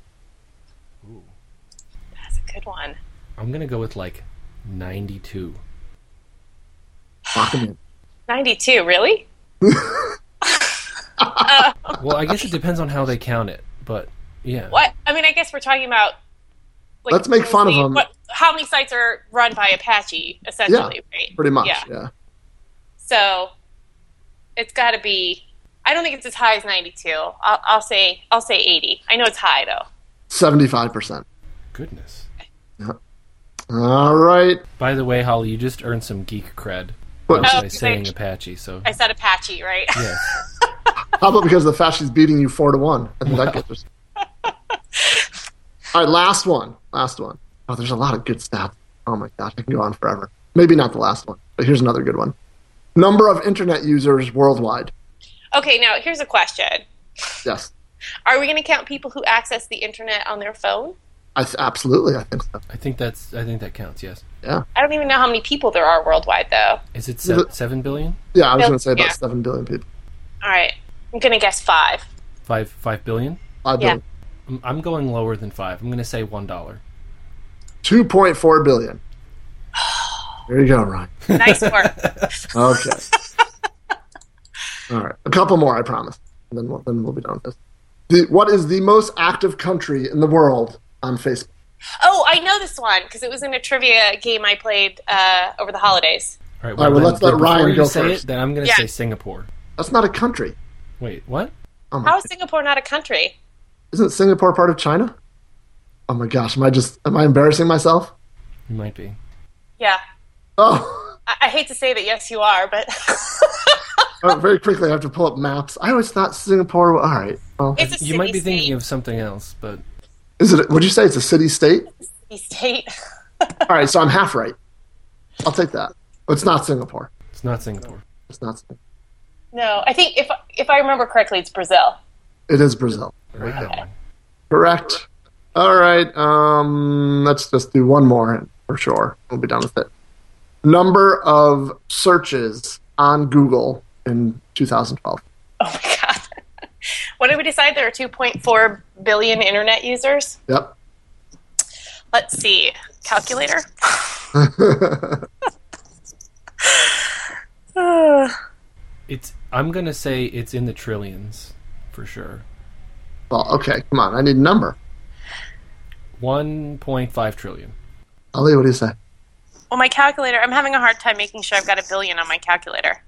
That's a good one. I'm gonna go with like ninety-two. Lock 'em in. ninety-two, really? Well, I guess it depends on how they count it, but yeah. What? I mean, I guess we're talking about. Like, Let's make fun of the- them. What, how many sites are run by Apache, essentially, right? Pretty much, Yeah. yeah. So it's got to be. I don't think it's as high as ninety-two. I'll, I'll say. I'll say eighty. I know it's high though. seventy-five percent. Goodness. All right. By the way, Holly, you just earned some geek cred What? by Oh, saying I- Apache. So I said Apache, right? yes. How about because of the fact she's beating you four to one? I think that gets her. All right, last one. Last one. Oh, there's a lot of good stats. Oh my gosh, I can go on forever. Maybe not the last one, but here's another good one. Number of internet users worldwide. Okay, now here's a question: Yes, are we going to count people who access the internet on their phone? I th- absolutely. I think so. I think that's. I think that counts. Yes. Yeah, I don't even know how many people there are worldwide, though. Is it Is seven, it- seven billion? yeah. I was Bill- going to say about yeah. seven billion people. All right, I'm going to guess five. Five five billion? Five Yeah. billion. I'm, I'm going lower than five. I'm going to say one dollar. Two point four billion. There you go, Ryan. Nice work. Okay. All right, a couple more, I promise. And then we'll, then we'll be done with this. The, what is the most active country in the world on Facebook? Oh, I know this one because it was in a trivia game I played uh, over the holidays. All right. All right, well, then- let's let before Ryan you go say first. It, then I'm going to Yeah. say Singapore. That's not a country. Wait, what? Oh my How is Singapore not a country? Isn't Singapore part of China? Oh my gosh, am I just am I embarrassing myself? You might be. Yeah, Oh, I, I hate to say that. Yes, you are, but oh, very quickly I have to pull up maps. I always thought Singapore. All right, well, it's a city You might be thinking state. of something else, but is it? Would you say it's a city state? City state. All right, so I'm half right. I'll take that. But it's not Singapore. it's not Singapore. It's not. Singapore. No, I think if if I remember correctly, it's Brazil. It is Brazil. Wow. Correct. All right. Um, let's just do one more for sure. We'll be done with it. Number of searches on Google in two thousand twelve. Oh my god! What did we decide? There are two point four billion internet users. Yep. Let's see. Calculator. It's. I'm gonna say it's in the trillions, for sure. Well, okay, come on. I need a number. One point five trillion. Ali, what do you say? Well, my calculator, I'm having a hard time making sure I've got a billion on my calculator.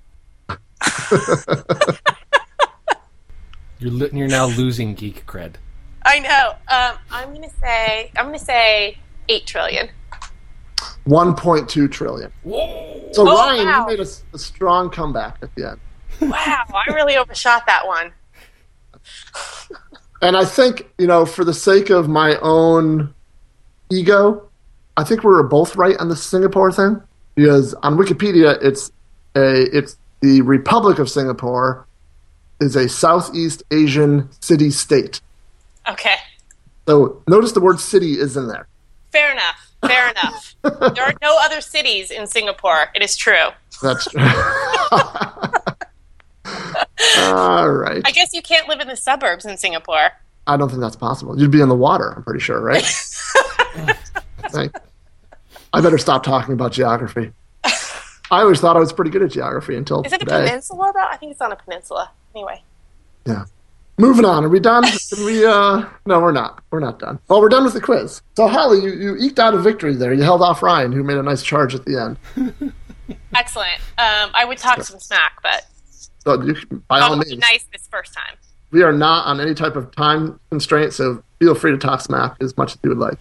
You're li- you're now losing geek cred. I know. Um, I'm gonna say I'm gonna say eight trillion. One point two trillion. Whoa! So Oh, Ryan, wow. you made a, s- a strong comeback at the end, Wow, I really overshot that one. and I think you know, for the sake of my own ego, I think we were both right on the Singapore thing, because on Wikipedia it's a it's the Republic of Singapore is a Southeast Asian city-state. Okay, So notice the word city is in there. fair enough. Fair enough. There are no other cities in Singapore. It is true. That's true. All right. I guess you can't live in the suburbs in Singapore. I don't think that's possible. You'd be in the water, I'm pretty sure, right? Like, I better stop talking about geography. I always thought I was pretty good at geography until Is it a today. peninsula, though? I think it's on a peninsula. Anyway. Yeah. Moving on. Are we done? Did we, uh, no, we're not. We're not done. Well, we're done with the quiz. So, Holly, you, you eked out a victory there. You held off Ryan, who made a nice charge at the end. Excellent. Um, I would talk some smack, but So, you, by all I'll be means, nice this first time. we are not on any type of time constraint, so feel free to talk smack as much as you would like.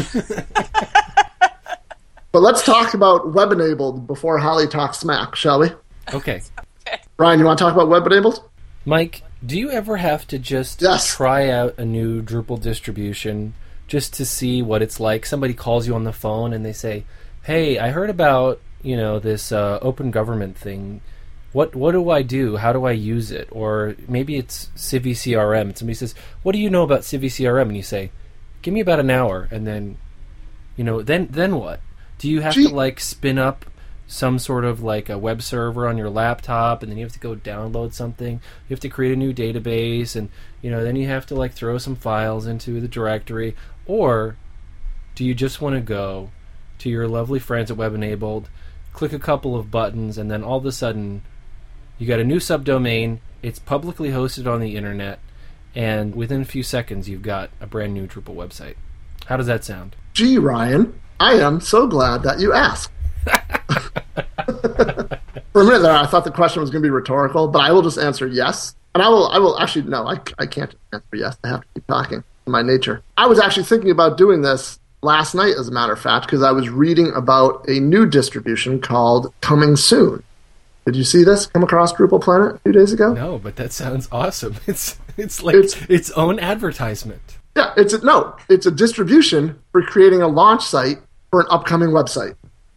But let's talk about web-enabled before Holly talks smack, shall we? Okay. Ryan, you want to talk about web-enabled? Mike, do you ever have to just Yes. try out a new Drupal distribution just to see what it's like? Somebody calls you on the phone and they say, "Hey, I heard about, you know, this uh, open government thing. What what do I do? How do I use it?" Or maybe it's Civi C R M and somebody says, "What do you know about Civi C R M?" And you say, "Give me about an hour." And then, you know, then then what? Do you have Gee. to like spin up some sort of like a web server on your laptop, and then you have to go download something? You have to create a new database, and you know, then you have to like throw some files into the directory. Or do you just want to go to your lovely friends at Web Enabled, click a couple of buttons, and then all of a sudden you got a new subdomain, it's publicly hosted on the internet, and within a few seconds you've got a brand new Drupal website? How does that sound? Gee, Ryan, I am so glad that you asked. For a minute there, I thought the question was going to be rhetorical, but I will just answer yes. And I will, I will actually, no, I, I can't answer yes. I have to keep talking in my nature. I was actually thinking about doing this last night, as a matter of fact, because I was reading about a new distribution called Coming Soon. Did you see this come across Drupal Planet a few days ago? No, but that sounds awesome. It's it's like It's- its own advertisement. Yeah, it's a, no, it's a distribution for creating a launch site for an upcoming website.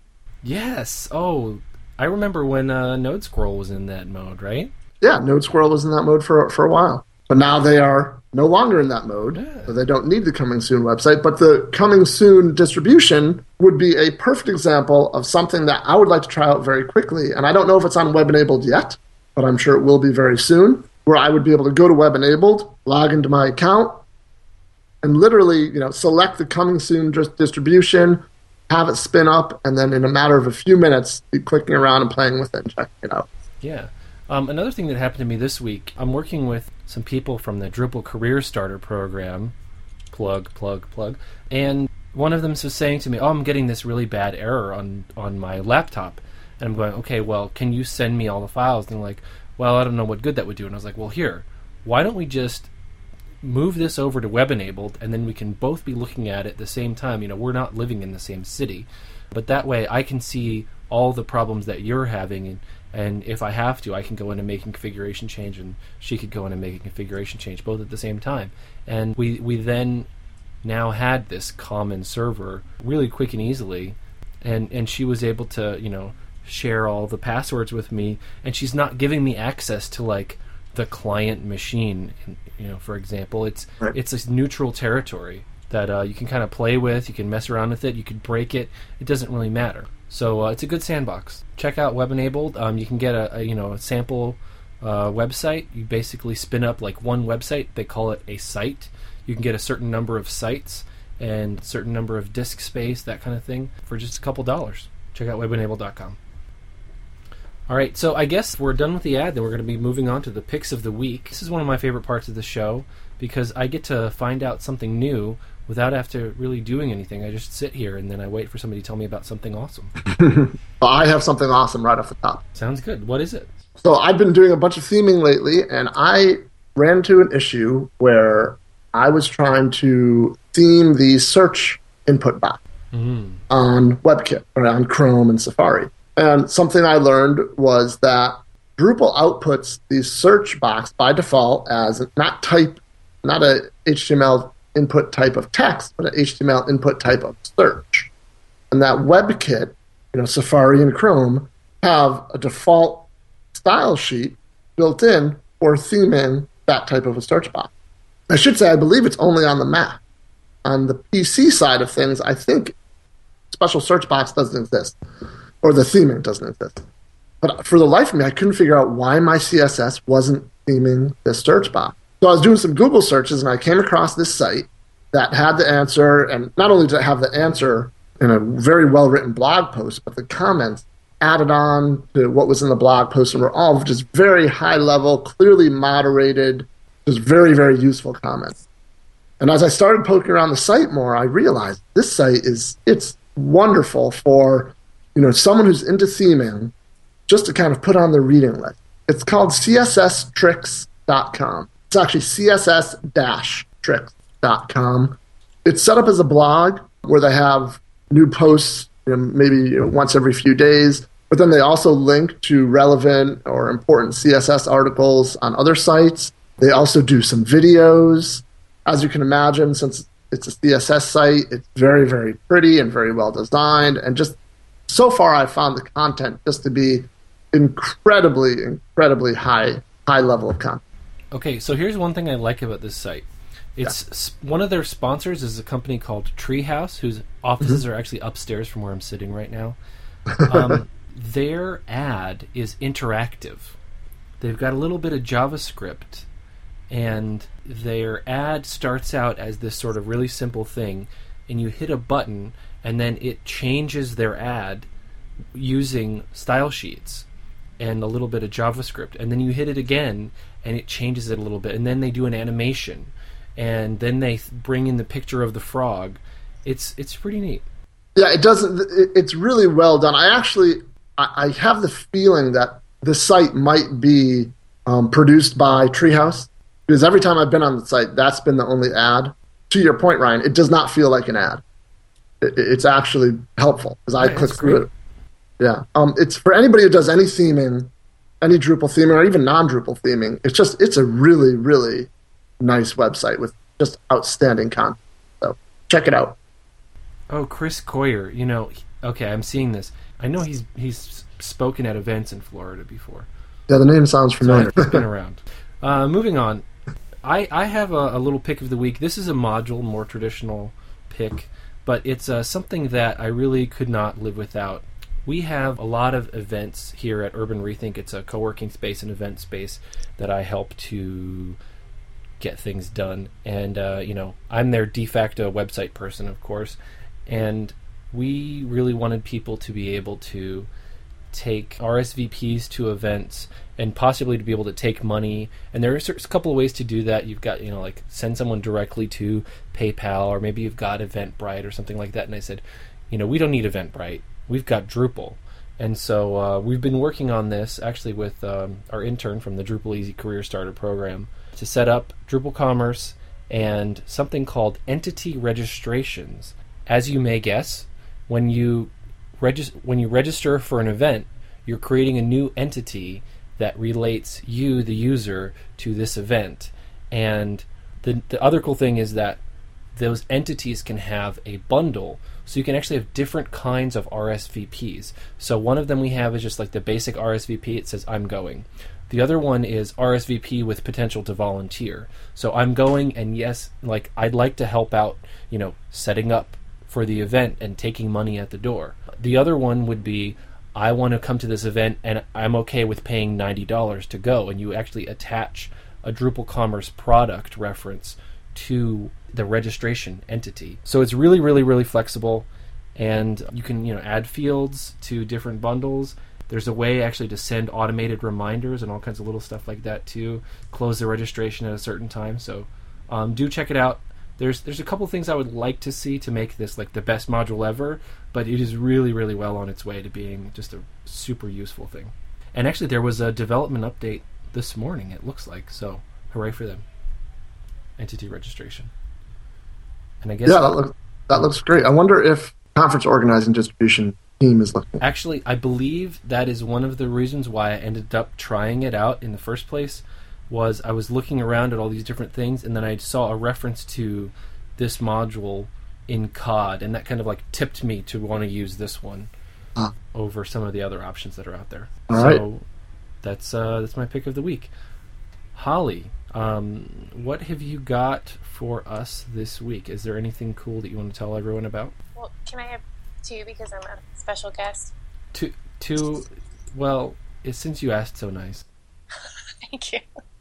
Yes. Oh, I remember when uh, Node Squirrel was in that mode, right? Yeah, Node Squirrel was in that mode for for a while. But now they are no longer in that mode, Yeah. so they don't need the Coming Soon website. But the Coming Soon distribution would be a perfect example of something that I would like to try out very quickly. And I don't know if it's on Web Enabled yet, but I'm sure it will be very soon, where I would be able to go to Web Enabled, log into my account, and literally, you know, select the Coming Soon just distribution, have it spin up, and then in a matter of a few minutes, be clicking around and playing with it and checking it out. Yeah. Um, another thing that happened to me this week, I'm working with some people from the Drupal Career Starter program, plug, plug, plug, and one of them was saying to me, "Oh, I'm getting this really bad error on, on my laptop." And I'm going, "Okay, well, can you send me all the files?" And they're like, "Well, I don't know what good that would do." And I was like, "Well, here, why don't we just move this over to Web Enabled, and then we can both be looking at it at the same time. You know, we're not living in the same city, but that way I can see all the problems that you're having, and, and if I have to, I can go in and make a configuration change, and she could go in and make a configuration change, both at the same time." And we, we then now had this common server really quick and easily, and, and she was able to, you know, share all the passwords with me, and she's not giving me access to, like, the client machine, you know, for example. It's Right. it's a neutral territory that uh, you can kind of play with, you can mess around with it, you can break it, it doesn't really matter. So uh, it's a good sandbox. Check out Web Enabled. Um, you can get a, a you know a sample uh, website. You basically spin up like one website. They call it a site. You can get a certain number of sites and certain number of disk space, that kind of thing, for just a couple dollars. Check out web enabled dot com. All right, so I guess we're done with the ad, then we're going to be moving on to the picks of the week. This is one of my favorite parts of the show because I get to find out something new without after really doing anything. I just sit here and then I wait for somebody to tell me about something awesome. Well, I have something awesome right off the top. Sounds good. What is it? So I've been doing a bunch of theming lately, and I ran into an issue where I was trying to theme the search input box mm. on WebKit, or on Chrome and Safari. And something I learned was that Drupal outputs the search box by default as not type, not a H T M L input type of text, but an H T M L input type of search. And that WebKit, you know, Safari and Chrome, have a default style sheet built in for theming that type of a search box. I should say I believe it's only on the Mac. On the P C side of things, I think special search box doesn't exist, or the theming doesn't exist. But for the life of me, I couldn't figure out why my C S S wasn't theming this search box. So I was doing some Google searches, and I came across this site that had the answer, and not only did it have the answer in a very well-written blog post, but the comments added on to what was in the blog post and were all just very high-level, clearly moderated, just very, very useful comments. And as I started poking around the site more, I realized this site is, it's wonderful for, you know, someone who's into theming, just to kind of put on their reading list. It's called C S S tricks dot com. It's actually C S S tricks dot com. It's set up as a blog where they have new posts, you know, maybe you know, once every few days, but then they also link to relevant or important C S S articles on other sites. They also do some videos. As you can imagine, since it's a C S S site, it's very, very pretty and very well designed. And just so far, I've found the content just to be incredibly, incredibly high, high level of content. Okay, so here's one thing I like about this site. It's yeah. One of their sponsors is a company called Treehouse, whose offices mm-hmm. are actually upstairs from where I'm sitting right now. Um, their ad is interactive. They've got a little bit of JavaScript, and their ad starts out as this sort of really simple thing, and you hit a button, and then it changes their ad using style sheets and a little bit of JavaScript, and then you hit it again, and it changes it a little bit, and then they do an animation, and then they th- bring in the picture of the frog. It's it's pretty neat. Yeah, it doesn't. It's really well done. I actually, I have the feeling that the site might be um, produced by Treehouse, because every time I've been on the site, that's been the only ad. To your point, Ryan, it does not feel like an ad. It, it's actually helpful because I right, click through great. it. Yeah, um, it's for anybody who does any theming, any Drupal theming, or even non-Drupal theming. It's just, it's a really, really nice website with just outstanding content. So check it out. Oh, Chris Coyer. You know, okay, I'm seeing this. I know he's he's spoken at events in Florida before. Yeah, the name sounds familiar. So he's been around. Uh, moving on, I I have a, a little pick of the week. This is a module, more traditional pick, but it's uh, something that I really could not live without. We have a lot of events here at Urban Rethink. It's a co-working space and event space that I help to get things done. And, uh, you know, I'm their de facto website person, of course. And we really wanted people to be able to take R S V Ps to events and possibly to be able to take money. And there's a couple of ways to do that. You've got, you know, like send someone directly to PayPal, or maybe you've got Eventbrite or something like that. And I said, you know, we don't need Eventbrite. We've got Drupal. And so uh, we've been working on this actually with um, our intern from the Drupal Easy Career Starter program to set up Drupal Commerce and something called entity registrations. As you may guess, when you regis- when you register for an event, you're creating a new entity that relates you, the user, to this event. And the the other cool thing is that those entities can have a bundle, so you can actually have different kinds of R S V Ps. So one of them we have is just like the basic R S V P. It says, I'm going. The other one is R S V P with potential to volunteer. So I'm going, and yes, like I'd like to help out, you know, setting up for the event and taking money at the door. The other one would be, I want to come to this event and I'm okay with paying ninety dollars to go, and you actually attach a Drupal Commerce product reference to the registration entity. So it's really, really, really flexible, and you can, you know, add fields to different bundles. There's a way actually to send automated reminders and all kinds of little stuff like that to close the registration at a certain time. So um, do check it out. There's there's a couple things I would like to see to make this like the best module ever, but it is really, really well on its way to being just a super useful thing. And actually, there was a development update this morning, it looks like, so hooray for them. Entity registration. And I guess... Yeah, that, look, that looks great. I wonder if conference organizing distribution team is looking. Actually, I believe that is one of the reasons why I ended up trying it out in the first place, was I was looking around at all these different things, and then I saw a reference to this module in C O D, and that kind of like tipped me to want to use this one ah. over some of the other options that are out there. All so right. that's uh, that's my pick of the week. Holly, um, what have you got for us this week? Is there anything cool that you want to tell everyone about? Well, can I have two because I'm a special guest? Two, two. Well, since you asked so nice. Thank you.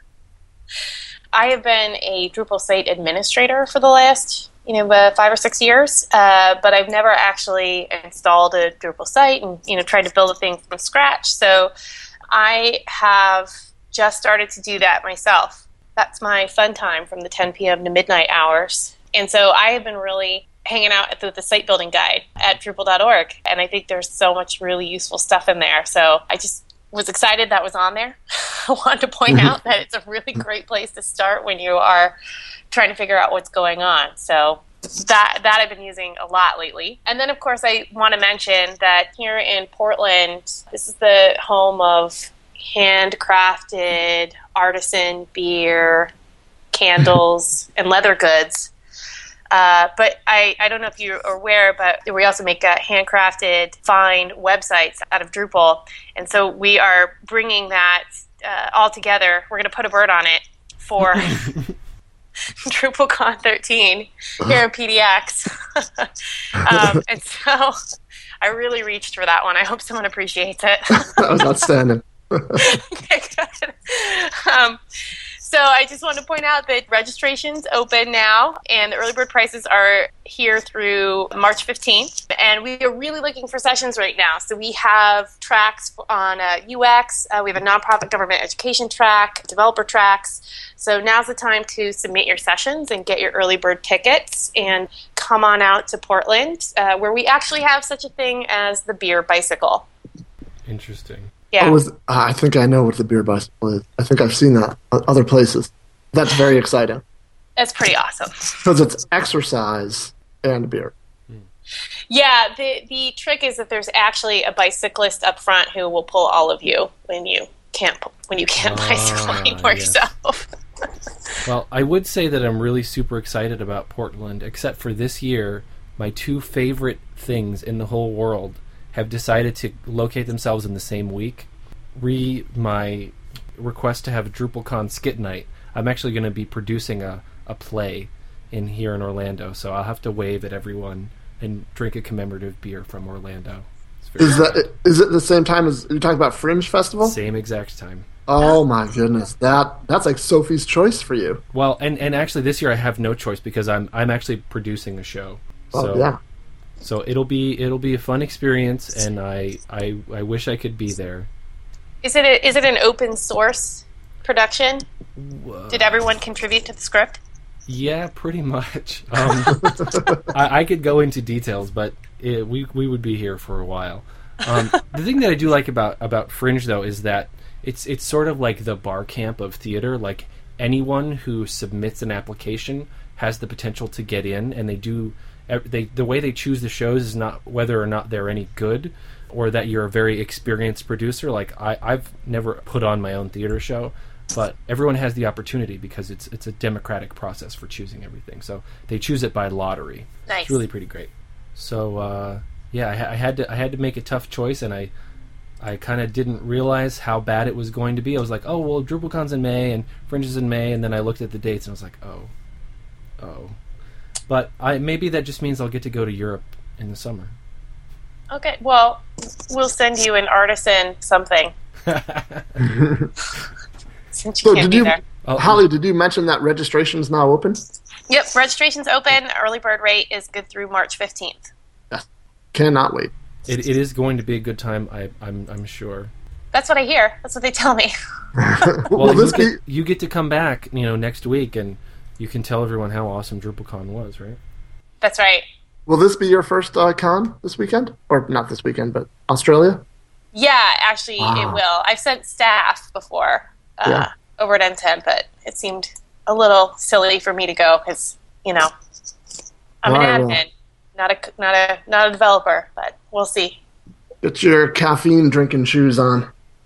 I have been a Drupal site administrator for the last, you know, uh, five or six years, uh, but I've never actually installed a Drupal site and, you know, tried to build a thing from scratch. So I have just started to do that myself. That's my fun time from the ten p.m. to midnight hours. And so I have been really hanging out at the, the site building guide at Drupal dot org, and I think there's so much really useful stuff in there. So I just was excited that was on there. I wanted to point out that it's a really great place to start when you are trying to figure out what's going on. So that that I've been using a lot lately. And then, of course, I want to mention that here in Portland, this is the home of handcrafted artisan beer, candles, and leather goods. Uh, but I, I don't know if you're aware, but we also make uh, handcrafted, fine websites out of Drupal. And so we are bringing that uh, all together. We're going to put a bird on it for DrupalCon thirteen here in P D X. um, and so I really reached for that one. I hope someone appreciates it. That was outstanding. Okay, good. Um, So I just want to point out that registration's open now, and the early bird prices are here through March fifteenth. And we are really looking for sessions right now. So we have tracks on uh, U X. Uh, we have a nonprofit government education track, developer tracks. So now's the time to submit your sessions and get your early bird tickets and come on out to Portland, uh, where we actually have such a thing as the beer bicycle. Interesting. Yeah. What was, uh, I think I know what the beer bicycle is. I think I've seen that other places. That's very exciting. That's pretty awesome. Because it's exercise and beer. Yeah, the the trick is that there's actually a bicyclist up front who will pull all of you when you can't when you can't Ah, bicycle anymore yes. yourself. Well, I would say that I'm really super excited about Portland, except for this year, my two favorite things in the whole world have decided to locate themselves in the same week. Re my request to have DrupalCon Skit Night, I'm actually going to be producing a, a play in here in Orlando, so I'll have to wave at everyone and drink a commemorative beer from Orlando. Is that is it the same time as you're talking about Fringe Festival? Same exact time. Oh my goodness, that that's like Sophie's Choice for you. Well, and, and actually this year I have no choice because I'm I'm actually producing a show. Oh so, yeah. So it'll be it'll be a fun experience, and I I, I wish I could be there. Is it a, is it an open source production? Whoa. Did everyone contribute to the script? Yeah, pretty much. Um, I, I could go into details, but it, we we would be here for a while. Um, the thing that I do like about, about Fringe, though, is that it's it's sort of like the bar camp of theater. Like anyone who submits an application has the potential to get in, and they do. They the way they choose the shows is not whether or not they're any good, or that you're a very experienced producer. Like I, I've never put on my own theater show. But everyone has the opportunity because it's it's a democratic process for choosing everything. So they choose it by lottery. Nice. It's really pretty great. So uh, yeah, I, I had to I had to make a tough choice, and I I kind of didn't realize how bad it was going to be. I was like, oh well, DrupalCon's in May and Fringe is in May, and then I looked at the dates and I was like, oh, oh. But I maybe that just means I'll get to go to Europe in the summer. Okay, well, we'll send you an artisan something. Since you So can't did be you, there. Oh, Holly? Did you mention that registration is now open? Yep, registration's open. Early bird rate is good through March fifteenth. Yes. Cannot wait. It, it is going to be a good time, I, I'm, I'm sure. That's what I hear. That's what they tell me. Well, Will you this get, be? you get to come back, you know, next week, and you can tell everyone how awesome DrupalCon was, right? That's right. Will this be your first uh, con this weekend, or not this weekend, but Australia? Yeah, actually, Wow. it will. I've sent staff before uh, Yeah. over at N ten, but it seemed a little silly for me to go because, you know, I'm All right, an well. admin, not a not a not a developer. But we'll see. Get your caffeine drinking shoes on.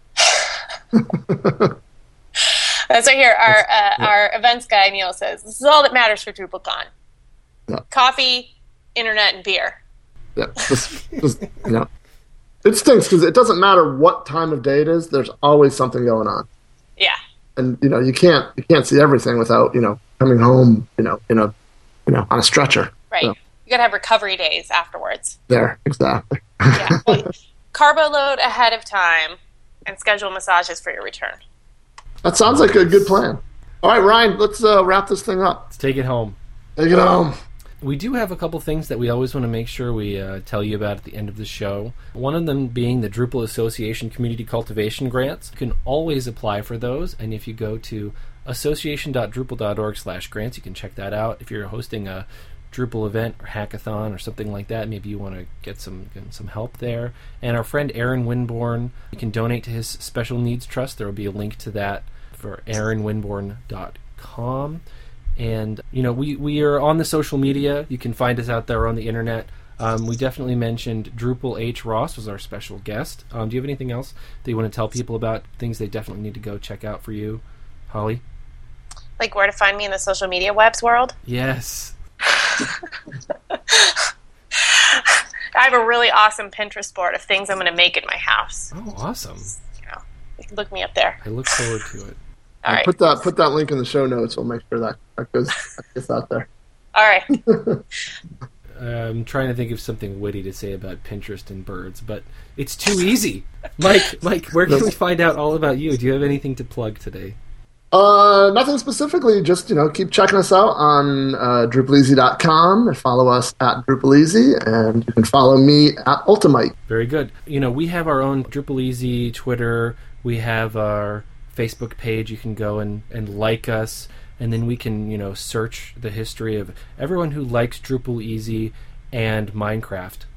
That's right here. Our uh, our events guy Neil says this is all that matters for DrupalCon: Yeah. coffee, internet, and beer. Yeah, just, just you know, it stinks because it doesn't matter what time of day it is. There's always something going on, Yeah, and you know you can't you can't see everything without you know coming home you know in a you know on a stretcher. right. So, You gotta have recovery days afterwards. there, exactly. Yeah, well, carbo load ahead of time and schedule massages for your return. That sounds like a good plan. All right, Ryan, let's uh, wrap this thing up. Let's take it home. Take it home. We do have a couple things that we always want to make sure we uh, tell you about at the end of the show. One of them being the Drupal Association Community Cultivation Grants. You can always apply for those, and if you go to association dot drupal dot org slash grants, you can check that out. If you're hosting a Drupal event or hackathon or something like that, maybe you want to get some get some help there. And our friend Aaron Winborn, you can donate to his Special Needs Trust. There will be a link to that for aaron winborn dot com. And, you know, we, we are on the social media. You can find us out there on the internet. Um, we definitely mentioned Drupal H. Ross was our special guest. Um, do you have anything else that you want to tell people about, things they definitely need to go check out for you, Holly? Like where to find me in the social media webs world? Yes. I have a really awesome Pinterest board of things I'm going to make in my house. Oh, awesome. You know, you can look me up there. I look forward to it. All right. Put that put that link in the show notes. We'll make sure that, that goes that gets out there. All right. I'm trying to think of something witty to say about Pinterest and birds, but it's too easy. Mike, Mike, where can we find out all about you? Do you have anything to plug today? Uh, nothing specifically. Just you know, keep checking us out on uh, Drupal Easy dot com. Follow us at DrupalEasy, and you can follow me at Ultimate. Very good. You know, we have our own Drupal Easy Twitter. We have our Facebook page. You can go and, and like us, and then we can, you know, search the history of everyone who likes Drupal Easy and Minecraft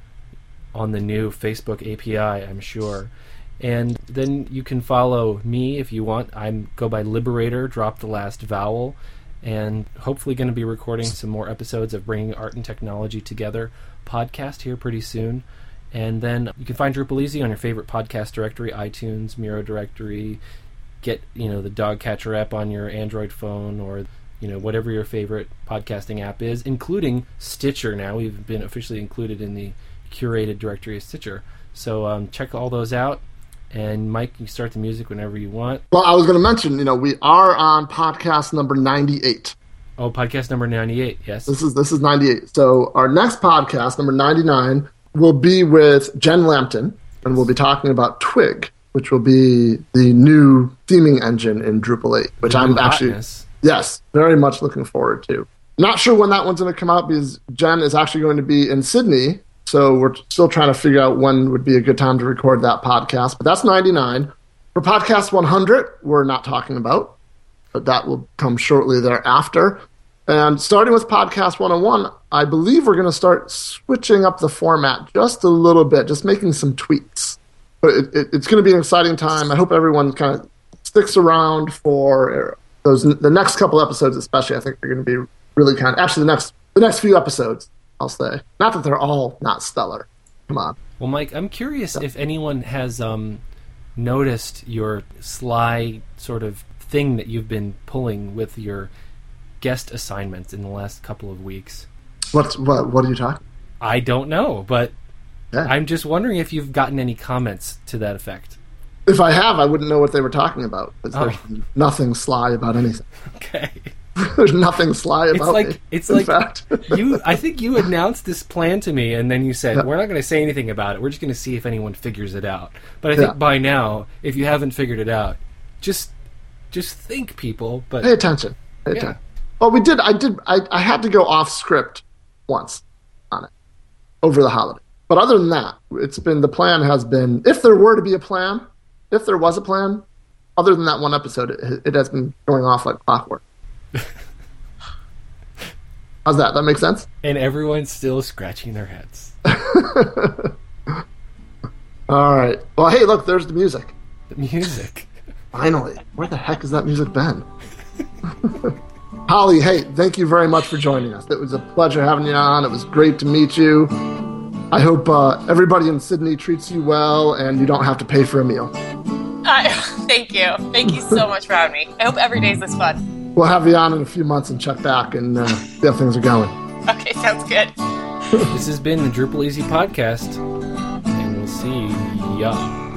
on the new Facebook A P I, I'm sure. And then you can follow me if you want. I'm go by Liberator, drop the last vowel, and hopefully going to be recording some more episodes of Bringing Art and Technology Together podcast here pretty soon. And then you can find Drupal Easy on your favorite podcast directory, iTunes, Miro directory. Get, you know, the Dogcatcher app on your Android phone, or, you know, whatever your favorite podcasting app is, including Stitcher now. We've been officially included in the curated directory of Stitcher. So um, check all those out. And Mike, you start the music whenever you want. Well, I was going to mention, you know, we are on podcast number ninety-eight. Oh, podcast number ninety-eight, yes. This is this is ninety-eight. So our next podcast, number ninety-nine, will be with Jen Lampton, and we'll be talking about Twig, which will be the new theming engine in Drupal eight, which The I'm new actually, hotness. yes, very much looking forward to. Not sure when that one's going to come out because Jen is actually going to be in Sydney, so we're still trying to figure out when would be a good time to record that podcast. But that's ninety-nine. For podcast one hundred, we're not talking about, but that will come shortly thereafter. And starting with podcast one oh one, I believe we're going to start switching up the format just a little bit, just making some tweaks. But it, it, it's going to be an exciting time. I hope everyone kind of sticks around for those the next couple episodes, especially. I think they're going to be really kind of actually the next the next few episodes. I'll say, not that they're all not stellar. Come on. Well, Mike, I'm curious if anyone has um, noticed your sly sort of thing that you've been pulling with your guest assignments in the last couple of weeks. What's what? What are you talking? I don't know, but Yeah. I'm just wondering if you've gotten any comments to that effect. If I have, I wouldn't know what they were talking about. 'Cause Oh. There's nothing sly about anything. Okay. There's nothing sly about It's like me. it's in like fact. you. I think you announced this plan to me, and then you said Yeah. we're not going to say anything about it. We're just going to see if anyone figures it out. But I think Yeah. by now, if you haven't figured it out, just just think, people. But Pay attention. Pay Yeah. attention. Well, we did. I did. I, I had to go off script once on it over the holiday. but other than that, it's been the plan has been, if there were to be a plan, if there was a plan, other than that one episode, it, it has been going off like clockwork. How's that? That make sense? And everyone's still scratching their heads. All right. Well, hey, look, there's the music. The music. Finally. Where the heck has that music been? Holly, hey, thank you very much for joining us. It was a pleasure having you on. It was great to meet you. I hope uh, everybody in Sydney treats you well and you don't have to pay for a meal. Uh, thank you. Thank you so much for having me. I hope every day is this fun. We'll have you on in a few months and check back and uh, see how things are going. Okay, sounds good. This has been the Drupal Easy Podcast, and we'll see ya.